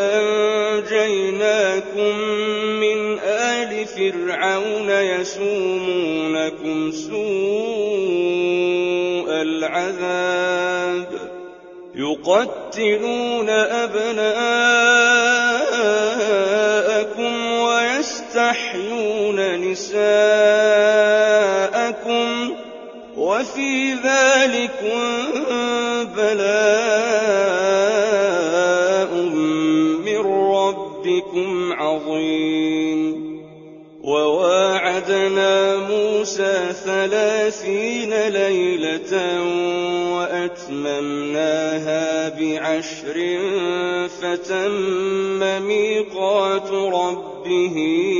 أنجيناكم من آل فرعون يسومونكم سوء العذاب يقتلون أبناءكم ويستحيون نساءكم وفي ذلكم بلاء من ربكم عظيم وواعدنا موسى 30 ليلة وأتممناها ب10 فتم ميقات ربه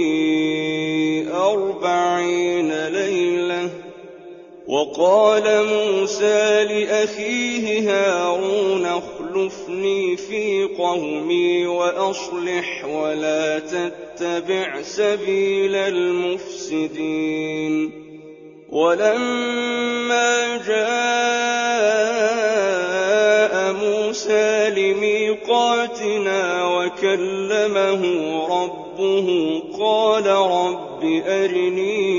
40 ليلة وقال موسى لأخيه هارون اخلفني في قومي وأصلح ولا تتبع سبيل المفسدين ولما جاء موسى لميقاتنا وكلمه ربه قال رب أرني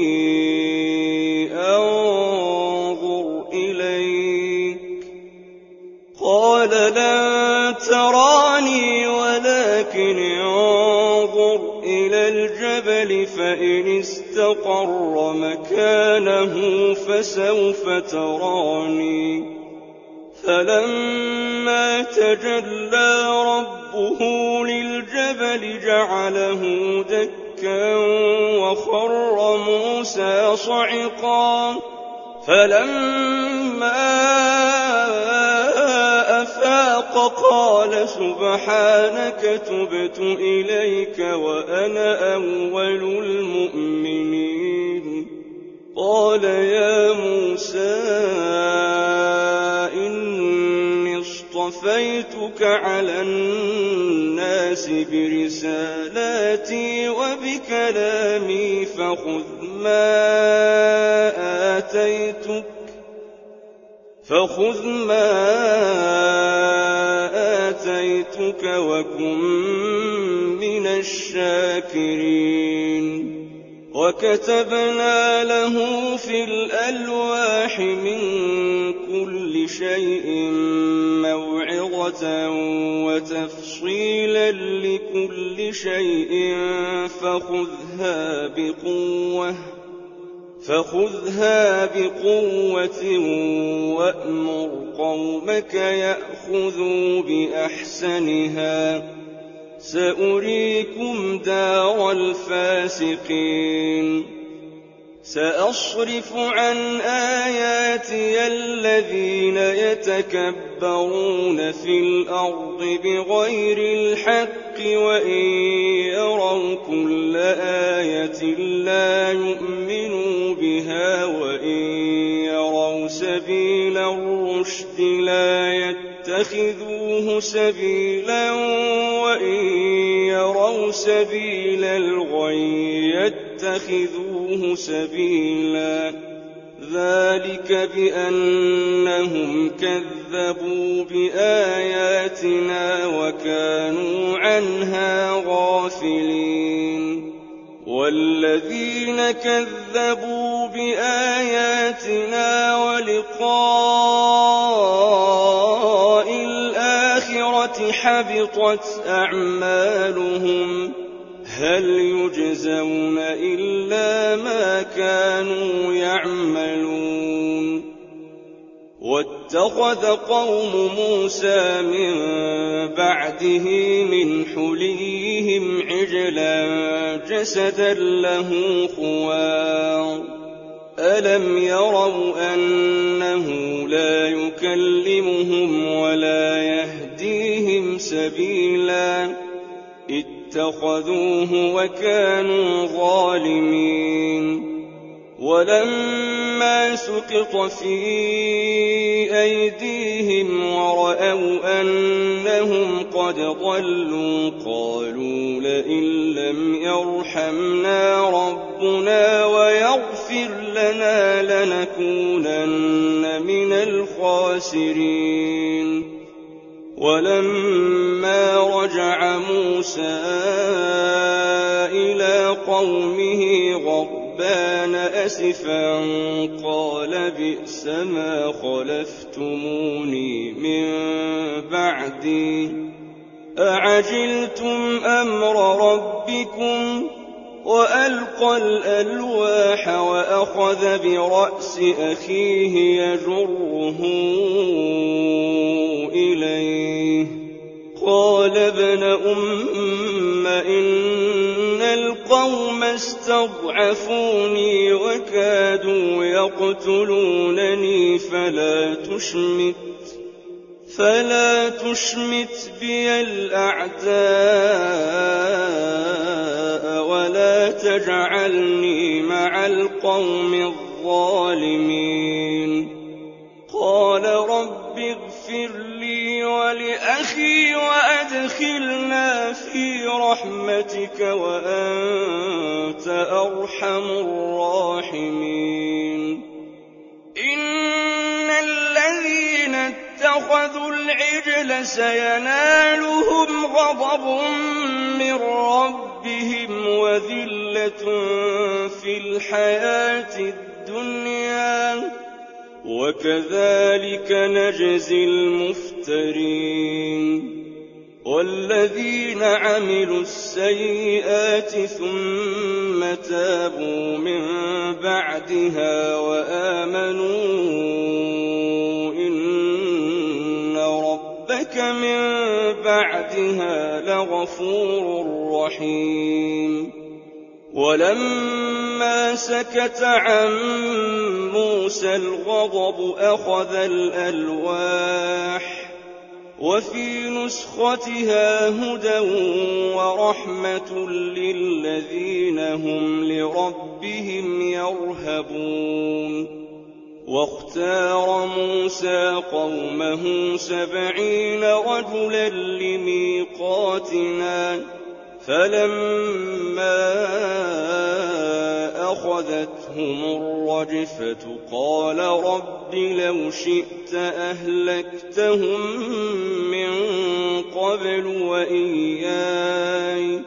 أنظر إليك قال لن تراني ولكن انظر إلى الجبل فإن استقر مكانه فسوف تراني فلما تجلى ربه للجبل جعله دكا وخر موسى صعقا فلما أفاق قال سبحانك تبت إليك وأنا أول المؤمنين قال يا موسى إني اصطفيتك على الناس برسالاتي وبكلامي فخذ ما آتيتك وكن من الشاكرين وكتبنا له في الألواح من كل شيء موعظة وتفصيلا لكل شيء فخذها بقوة وأمر قومك يأخذوا بأحسنها سأريكم دار الفاسقين سأصرف عن آياتي الذين يتكبرون في الأرض بغير الحق وإن يروا كل آية لا يؤمنوا بها وإن يروا سبيل الرشد لا يتخذوه سبيلا وإن يروا سبيل الغي يتخذوه سبيلا ذلك بأنهم كذبوا بآياتنا وكانوا عنها غافلين والذين كذبوا بآياتنا ولقاء الآخرة حبطت أعمالهم هل يجزون إلا ما كانوا يعملون واتخذ قوم موسى من بعده من حليهم عجلا جسدا له خوار ألم يروا أنه لا يكلمهم ولا يهديهم سبيلا اتخذوه وكانوا ظالمين ولما سقط في أيديهم ورأوا أنهم قد ضلوا قالوا لئن لم يرحمنا ربنا ويغفر لنا لنكونن من الخاسرين ولما رجع موسى إلى قومه غضبان أسفا قال بئس ما خلفتموني من بعدي أعجلتم أمر ربكم وألقى الألواح وأخذ برأس أخيه يجره إليه قال ابن أم إن القوم استضعفوني وكادوا يقتلونني فلا تشمت بي الأعداء ولا تجعلني مع القوم الظالمين قال رب اغفر لي ولأخي وأدخلنا في رحمتك وأنت أرحم الراحمين إن الذين اتخذوا العجل سينالهم غضب من ربهم وذلة في الحياة الدنيا وكذلك نجزي المفترين والذين عملوا السيئات ثم تابوا من بعدها وآمنوا إن ربك من بعدها لغفور رحيم ولما سكت عن موسى الغضب أخذ الألواح وفي نسختها هدى ورحمة للذين هم لربهم يرهبون واختار موسى قومه 70 رجلا لميقاتنا فلما أخذتهم الرجفة قال رب لو شئت أهلكتهم من قبل وإياي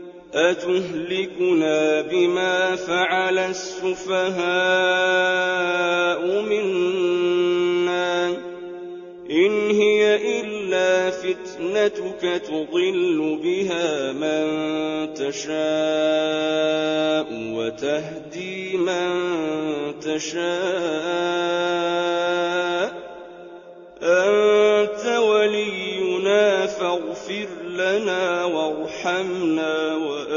أتهلكنا بما فعل السفهاء منا إن هي إلا فتنتك تضل بها من تشاء وتهدي من تشاء أنت ولينا فاغفر لنا وارحمنا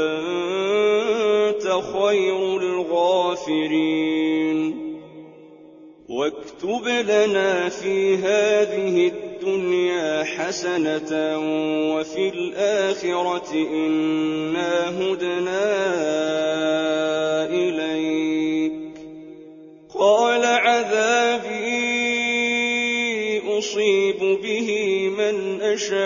وأنت خير الغافرين واكتب لنا في هذه الدنيا حسنة وفي الآخرة إنا هدنا إليك قال عذابي أصيب به من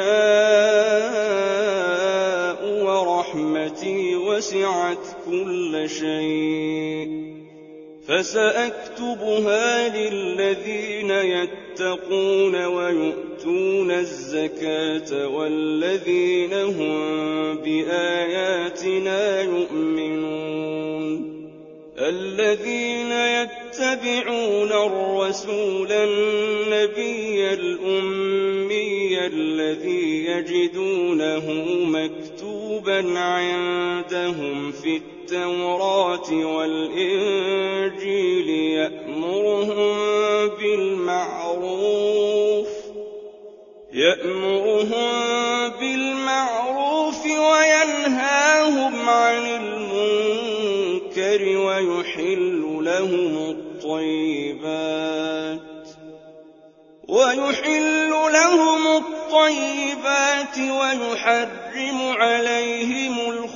أشاء ورحمتي وسعت كل شيء فسأكتبها للذين يتقون ويؤتون الزكاة والذين هم بآياتنا يؤمنون الذين يتبعون الرسول النبي الأمي الذي يجدونه مكتوبا عندهم في التوراة والإنجيل يأمرهم بالمعروف وينهاهم عن المنكر ويحل لهم الطيبات ويحرم عليهم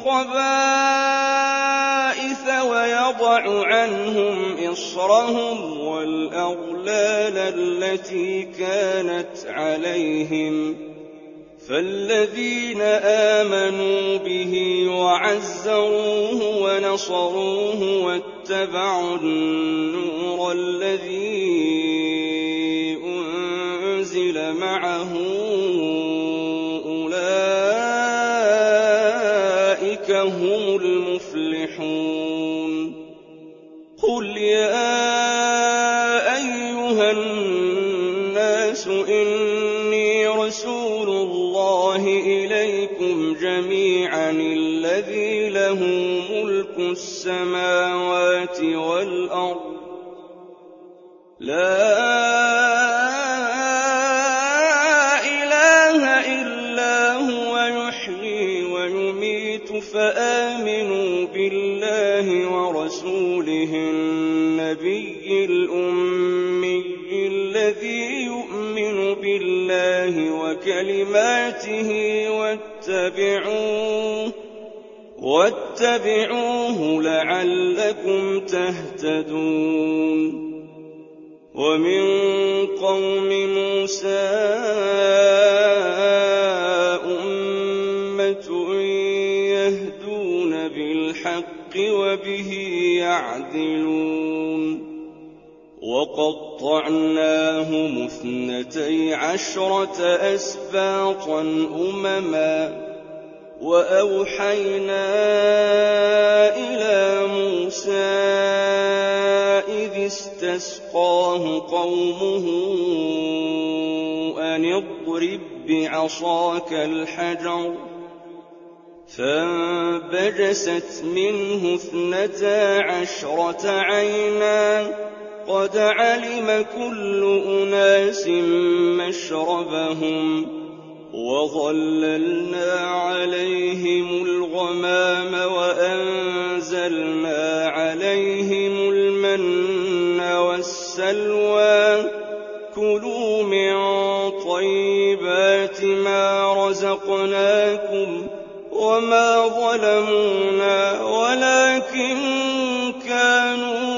الخبائث ويضع عنهم إصرهم والأغلال التي كانت عليهم فالذين آمنوا به وعزروه ونصروه واتبعوا النور الذي أنزل معه أولئك هم المفلحون قل يا أيها الناس إني رسول الله إليكم جميعا الذي له ملك السماوات والأرض لا إله إلا هو يحيي ويميت فآمنوا بالله ورسوله النبي الأمي الذي يؤمن بالله وكلماته واتبعوه لعلكم تهتدون ومن قوم موسى أمة يهدون بالحق وبه يعدلون وقطعناهم 12 أسباطا أمما وأوحينا إلى موسى إذ استسقاه قومه أن اضرب بعصاك الحجر فانبجست منه 12 عينا قد علم كل أناس مشربهم وظللنا عليهم الغمام وأنزلنا عليهم المن والسلوى كلوا من طيبات ما رزقناكم وما ظلمونا ولكن كانوا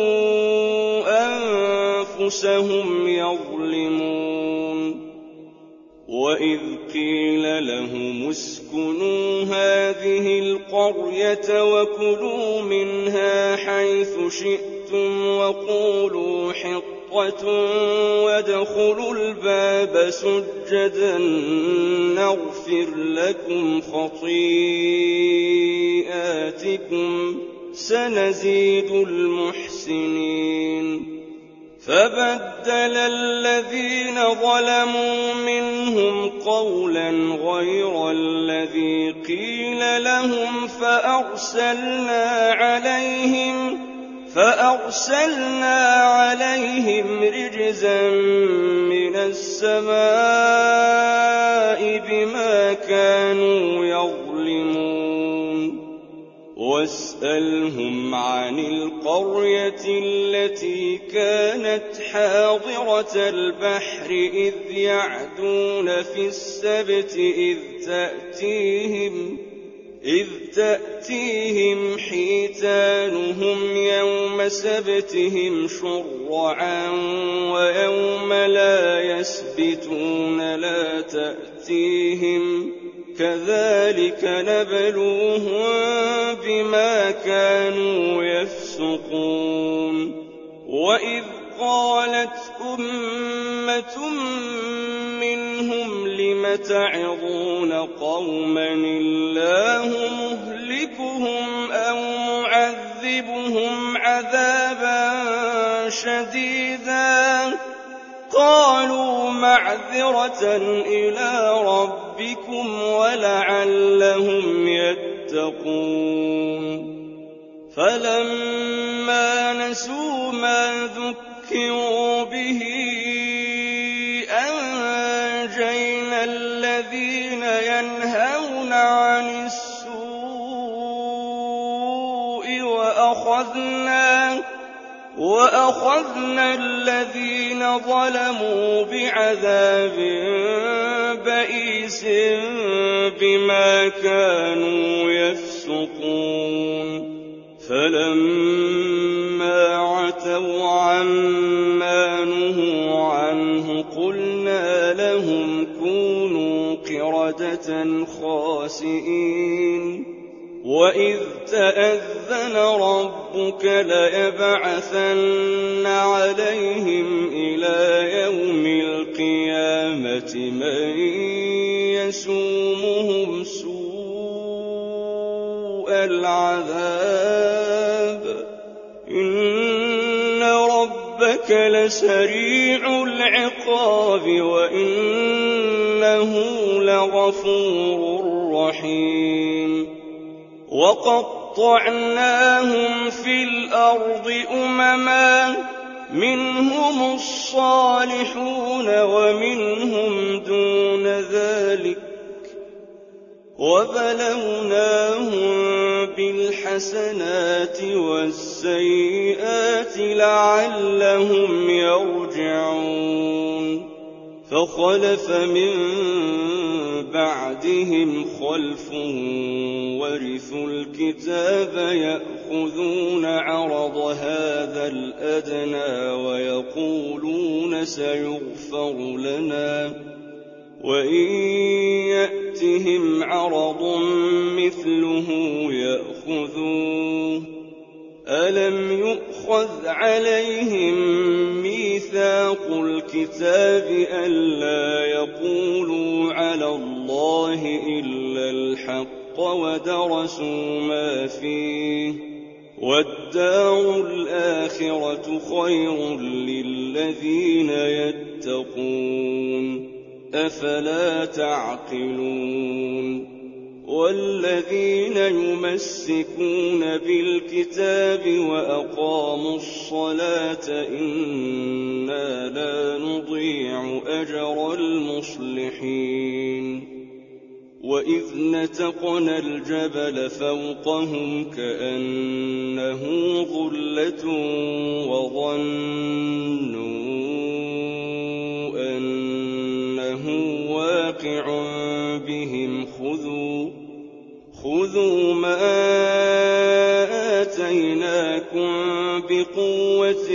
أنفسهم يظلمون وإذ قيل لهم اسكنوا هذه القرية وكلوا منها حيث شئتم وقولوا حطة وادخلوا الباب سجدا نغفر لكم خطيئاتكم سنزيد المحسنين فبدل الذين ظلموا منهم قولا غير الذي قيل لهم فأرسلنا عليهم رجزا من السماء بما يظلمون واسألهم عن القرية التي كانت حاضرة البحر إذ يعدون في السبت إذ تأتيهم حيتانهم يوم سبتهم شرعا ويوم لا يسبتون لا تأتيهم كذلك نبلوهم بما كانوا يفسقون وإذ قالت أمة منهم لم تعظون قوما الله مهلكهم أو معذبهم عذابا شديدا قالوا معذرة إلى ربكم ولعلهم يتقون فلما نسوا ما ذكروا به أنجينا الذين ينهون عن السوء وأخذنا الذين ظلموا بعذاب بئيس بما كانوا يفسقون فلما عتوا عما نهوا عنه قلنا لهم كونوا قردة خاسئين وإذ تأذن ربك ليبعثن عليهم إلى يوم القيامة من يسومهم سوء العذاب إن ربك لسريع العقاب وإنه لغفور رحيم وقطعناهم في الأرض أمما منهم الصالحون ومنهم دون ذلك وبلوناهم بالحسنات والسيئات لعلهم يرجعون فخلف من بعدهم خلف ورثوا الكتاب يأخذون عرض هذا الأدنى ويقولون سيغفر لنا وإن يأتهم عرض مثله يأخذوه ألم يؤخذ عليهم ميثاق الكتاب ألا يقولوا على الله إلا الحق ودرسوا ما فيه والدار الآخرة خير للذين يتقون أفلا تعقلون والذين يمسكون بالكتاب وأقاموا الصلاة إنا لا نضيع أجر المصلحين وإذ نتقنا الجبل فوقهم كأنه ظلة وظنوا أنه واقع بهم خذوا ما آتيناكم بقوة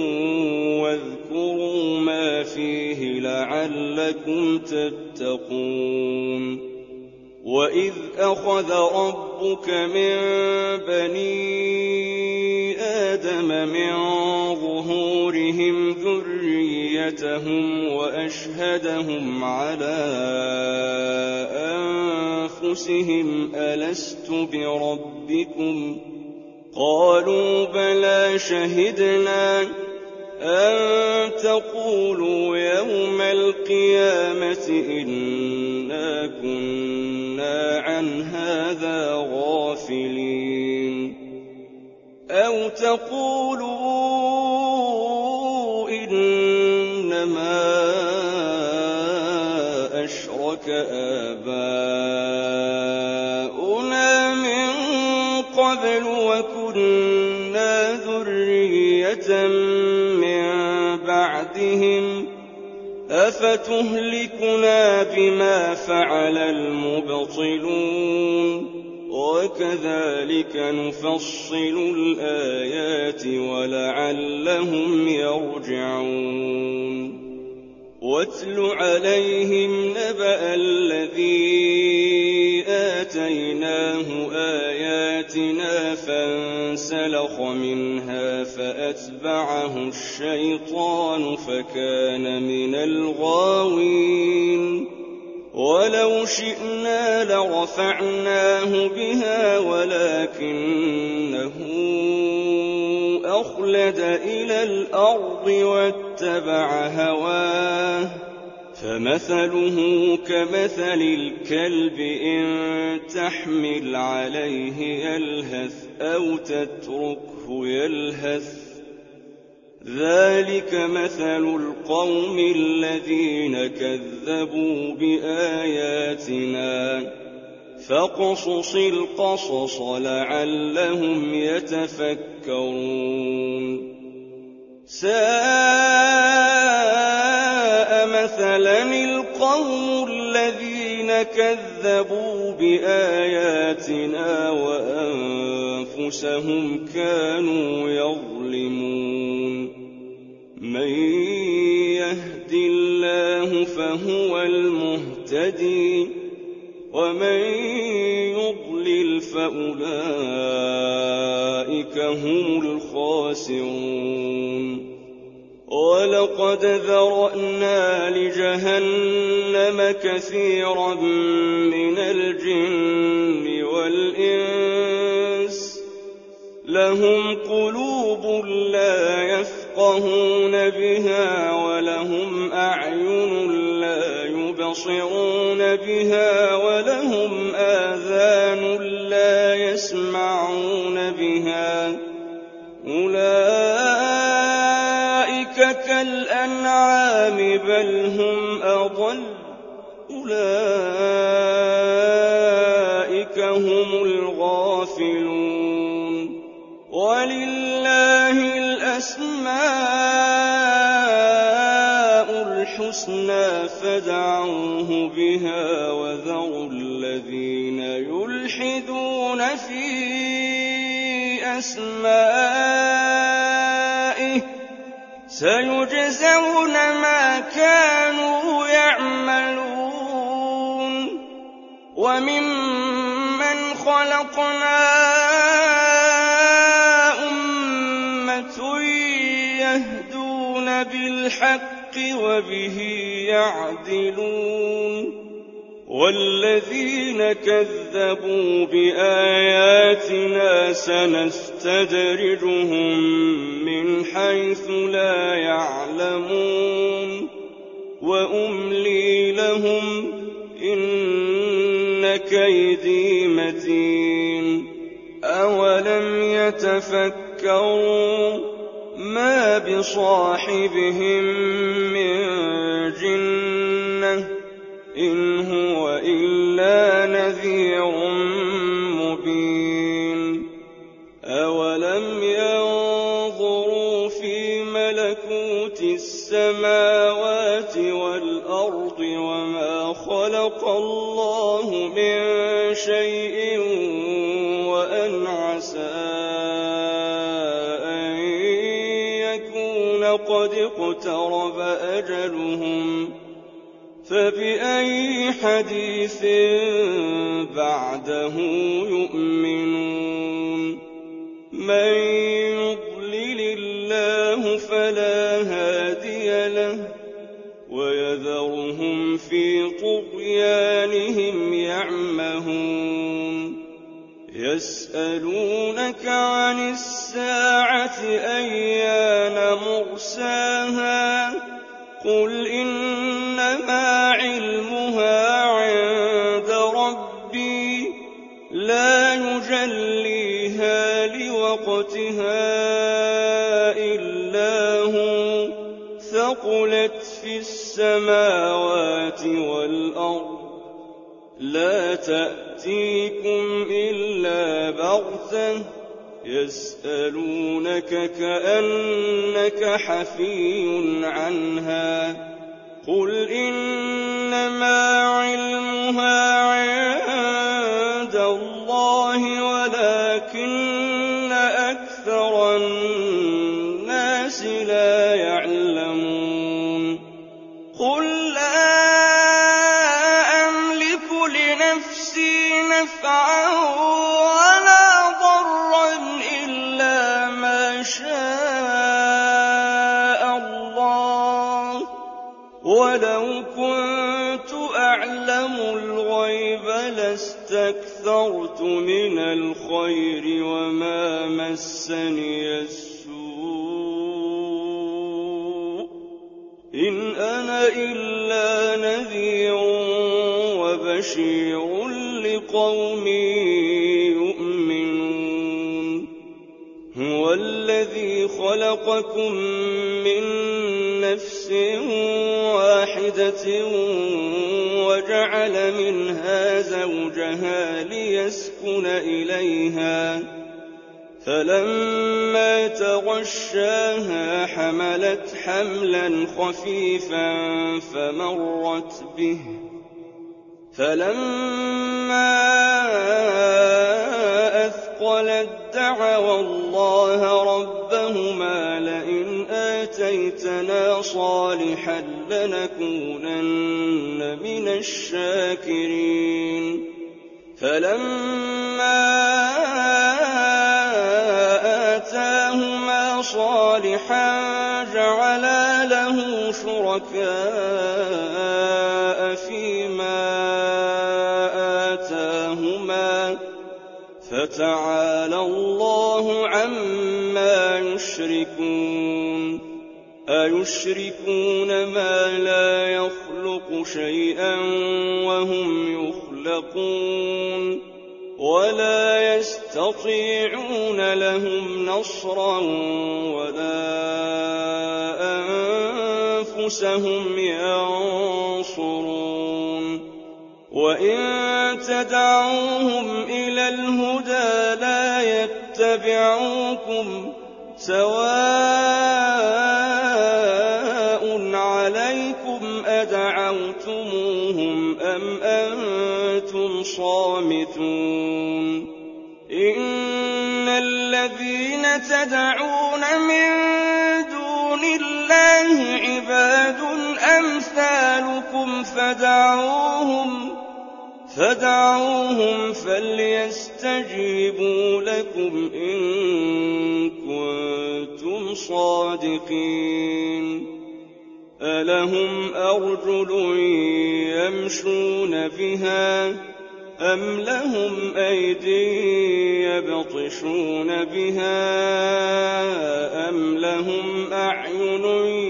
واذكروا ما فيه لعلكم تتقون وإذ أخذ ربك من بني آدم من ظهورهم ذريتهم وأشهدهم على أنفسهم ألست بربكم قالوا بلى شهدنا أن تقولوا يوم القيامة إنا كنا عن هذا غافلين أو تقولوا إنما أشرك آباؤنا من قبل وكنا ذرية من بعدهم أفتهلكنا بما فعل المبطلون وكذلك نفصل الآيات ولعلهم يرجعون واتل عليهم نبأ الذي آتيناه آياتنا فانسلخ منها فأتبعه الشيطان فكان من الغاوين ولو شئنا لرفعناه بها ولكنه أخلد إلى الأرض واتبع هواه فمثله كمثل الكلب إن تحمل عليه يلهث أو تتركه يلهث ذلك مثل القوم الذين كذبوا بآياتنا فاقصص القصص لعلهم يتفكرون ساء مثلا القوم الذين كذبوا بآياتنا وأنفسهم كانوا يظلمون من يهد الله فهو المهتدي ومن يضلل فأولئك هم الخاسرون ولقد ذرأنا لجهنم كثيرا من الجن والإنس لهم قلوب لا يفقهون بها ولهم أعين لا يبصرون بها ولهم آذان لا يسمعون بها أولئك كالأنعام بل هم أضل أولئك هم الغافلون ولله الأسماء الحسنى فادعوه بها وذروا الذين يلحدون في أسمائه سيجزون ما كانوا يعملون وممن خلقنا أمة يهدون بالحق وبه يعدلون والذين كذبوا بآياتنا سنستدرجهم من حيث لا يعلمون وأملي لهم إن كيدي متين أولم يتفكروا ما بصاحبهم من جنة إن هو إلا نذير مبين أولم ينظروا في ملكوت السماوات والأرض وما خلق الله من شيء وأن عسى أن يكون قد اقترب أجلهم فبأي حديث بعده يؤمنون من يضلل الله فلا هادي له ويذرهم في طغيانهم يعمهون يسألونك عن الساعة أيان مرساها قل إنما علمها عند ربي لا يجليها لوقتها إلا هو ثقلت في السماوات والأرض لا تأتيكم إلا بغتة يسألونك كأنك حفي عنها قل إنما علمها عند الله ولكن أكثر الناس لا يعلمون قل لا أملك لنفسي نفعا ولا ضرا إلا ما شاء الله ولو كنت أعلم الغيب لاستكثرت من الخير وما مسني السوء إن أنا إلا نذير وبشير لقوم يؤمنون هو الذي خلقكم من نفس واحدة وجعل منها زوجها ليسكن إليها فلما تغشاها حملت حملا خفيفا فمرت به فلما أثقلت دعوا الله ربهما لئن آتيتنا صالحا لنكونن من الشاكرين فلما آتاهما صالحا جعلا له شركاء فيما آتاهما فتعالى الله عما يشركون أيشركون ما لا يخلق شيئا وهم يخلقون ولا يستطيعون لهم نصرا ولا أنفسهم ينصرون وإن تدعوهم إلى الهدى لا يتبعوكم سواء عليكم أدعوتموهم أم أنتم صامتون إن الذين تدعون من دون الله عباد أمثالكم فدعوهم فليستجيبوا لكم إن كنتم صادقين ألهم أرجل يمشون بها أم لهم أيدي يبطشون بها أم لهم أعين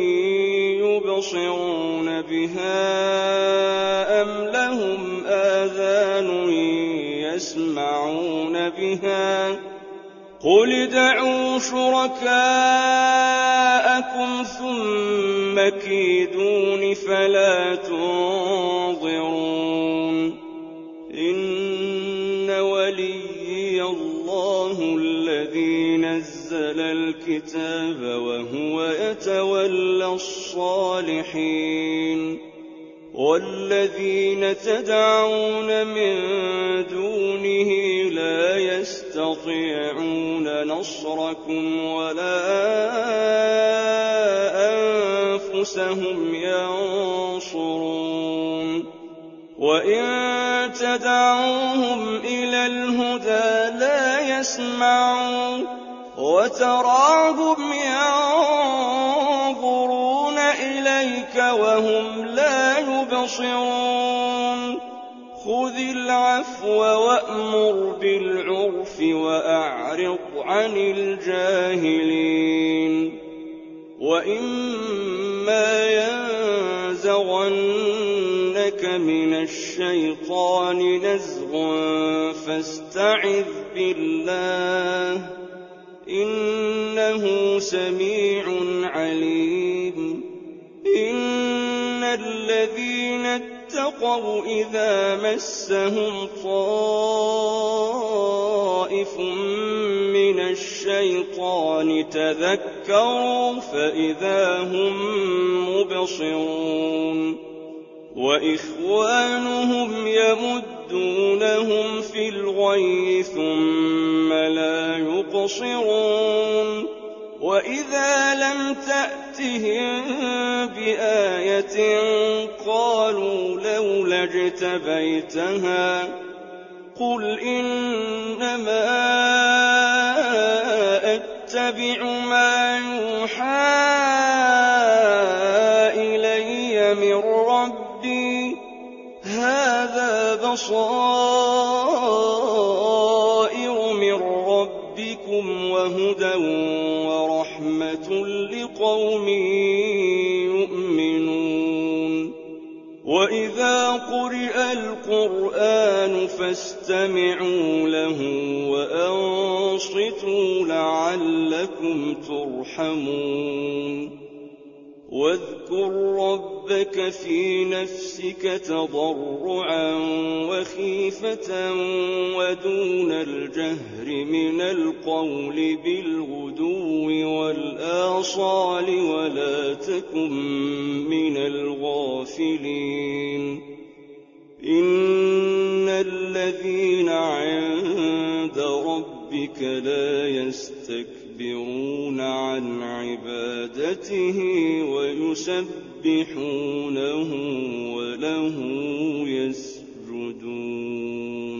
يبصرون بها أم لهم آذان يسمعون بها قل ادعوا شركاءكم ثم كيدون فلا تنظرون إن وليي الله الذي نزل الكتاب وهو يتولى الصالحين والذين تدعون من دونه لا يستطيعون نصركم ولا أنفسهم ينصرون وإن تدعوهم إلى الهدى لا يسمعون وتراهم ينظرون إليك وهم لا يبصرون خذ العفو وأمر بالعرف وأعرض عن الجاهلين وإما ينزغنك من الشيطان نزغ فاستعذ بالله إنه سميع عليم إن الذين اتَّقَوْا إِذَا مَسَّهُمْ طَائِفٌ مِّنَ الشَّيْطَانِ تَذَكَّرُوا فَإِذَا هُم مُّبْصِرُونَ وَإِخْوَانُهُمْ يَمُدُّونَهُمْ فِي الْغَيِّ ثُمَّ لَا يُقْصِرُونَ وَإِذَا لَمْ تَأْتِهِم بِآيَةٍ قَالُوا لَوْلَا اجْتَبَيْتَهَا قُلْ إِنَّمَا أَتَّبِعُ مَا يُوحَىٰ إِلَيَّ مِن رَّبِّي هَٰذَا بَصَائِرُ مِن رَّبِّكُمْ وَهُدًى وَرَحْمَةٌ لِّقَوْمٍ يُؤْمِنُونَ وَإِذَا قُرِئَ الْقُرْآنُ فَاسْتَمِعُوا لَهُ وَأَنصِتُوا لَعَلَّكُمْ تُرْحَمُونَ وَاذْكُر رَّبَّكَ فِي نَفْسِكَ تَضَرُّعًا وَخِيفَةً وَدُونَ الْجَهْرِ مِنَ الْقَوْلِ بِالْغُدُوِّ وَالْآصَالِ وَلَا تَكُن مِّنَ الْغَافِلِينَ إِنَّ الَّذِينَ عِندَ رَبِّكَ لَا يَسْتَكْبِرُونَ عَنْ عِبَادَتِهِ وَيُسَبِّحُونَهُ وَلَهُ يَسْجُدُونَ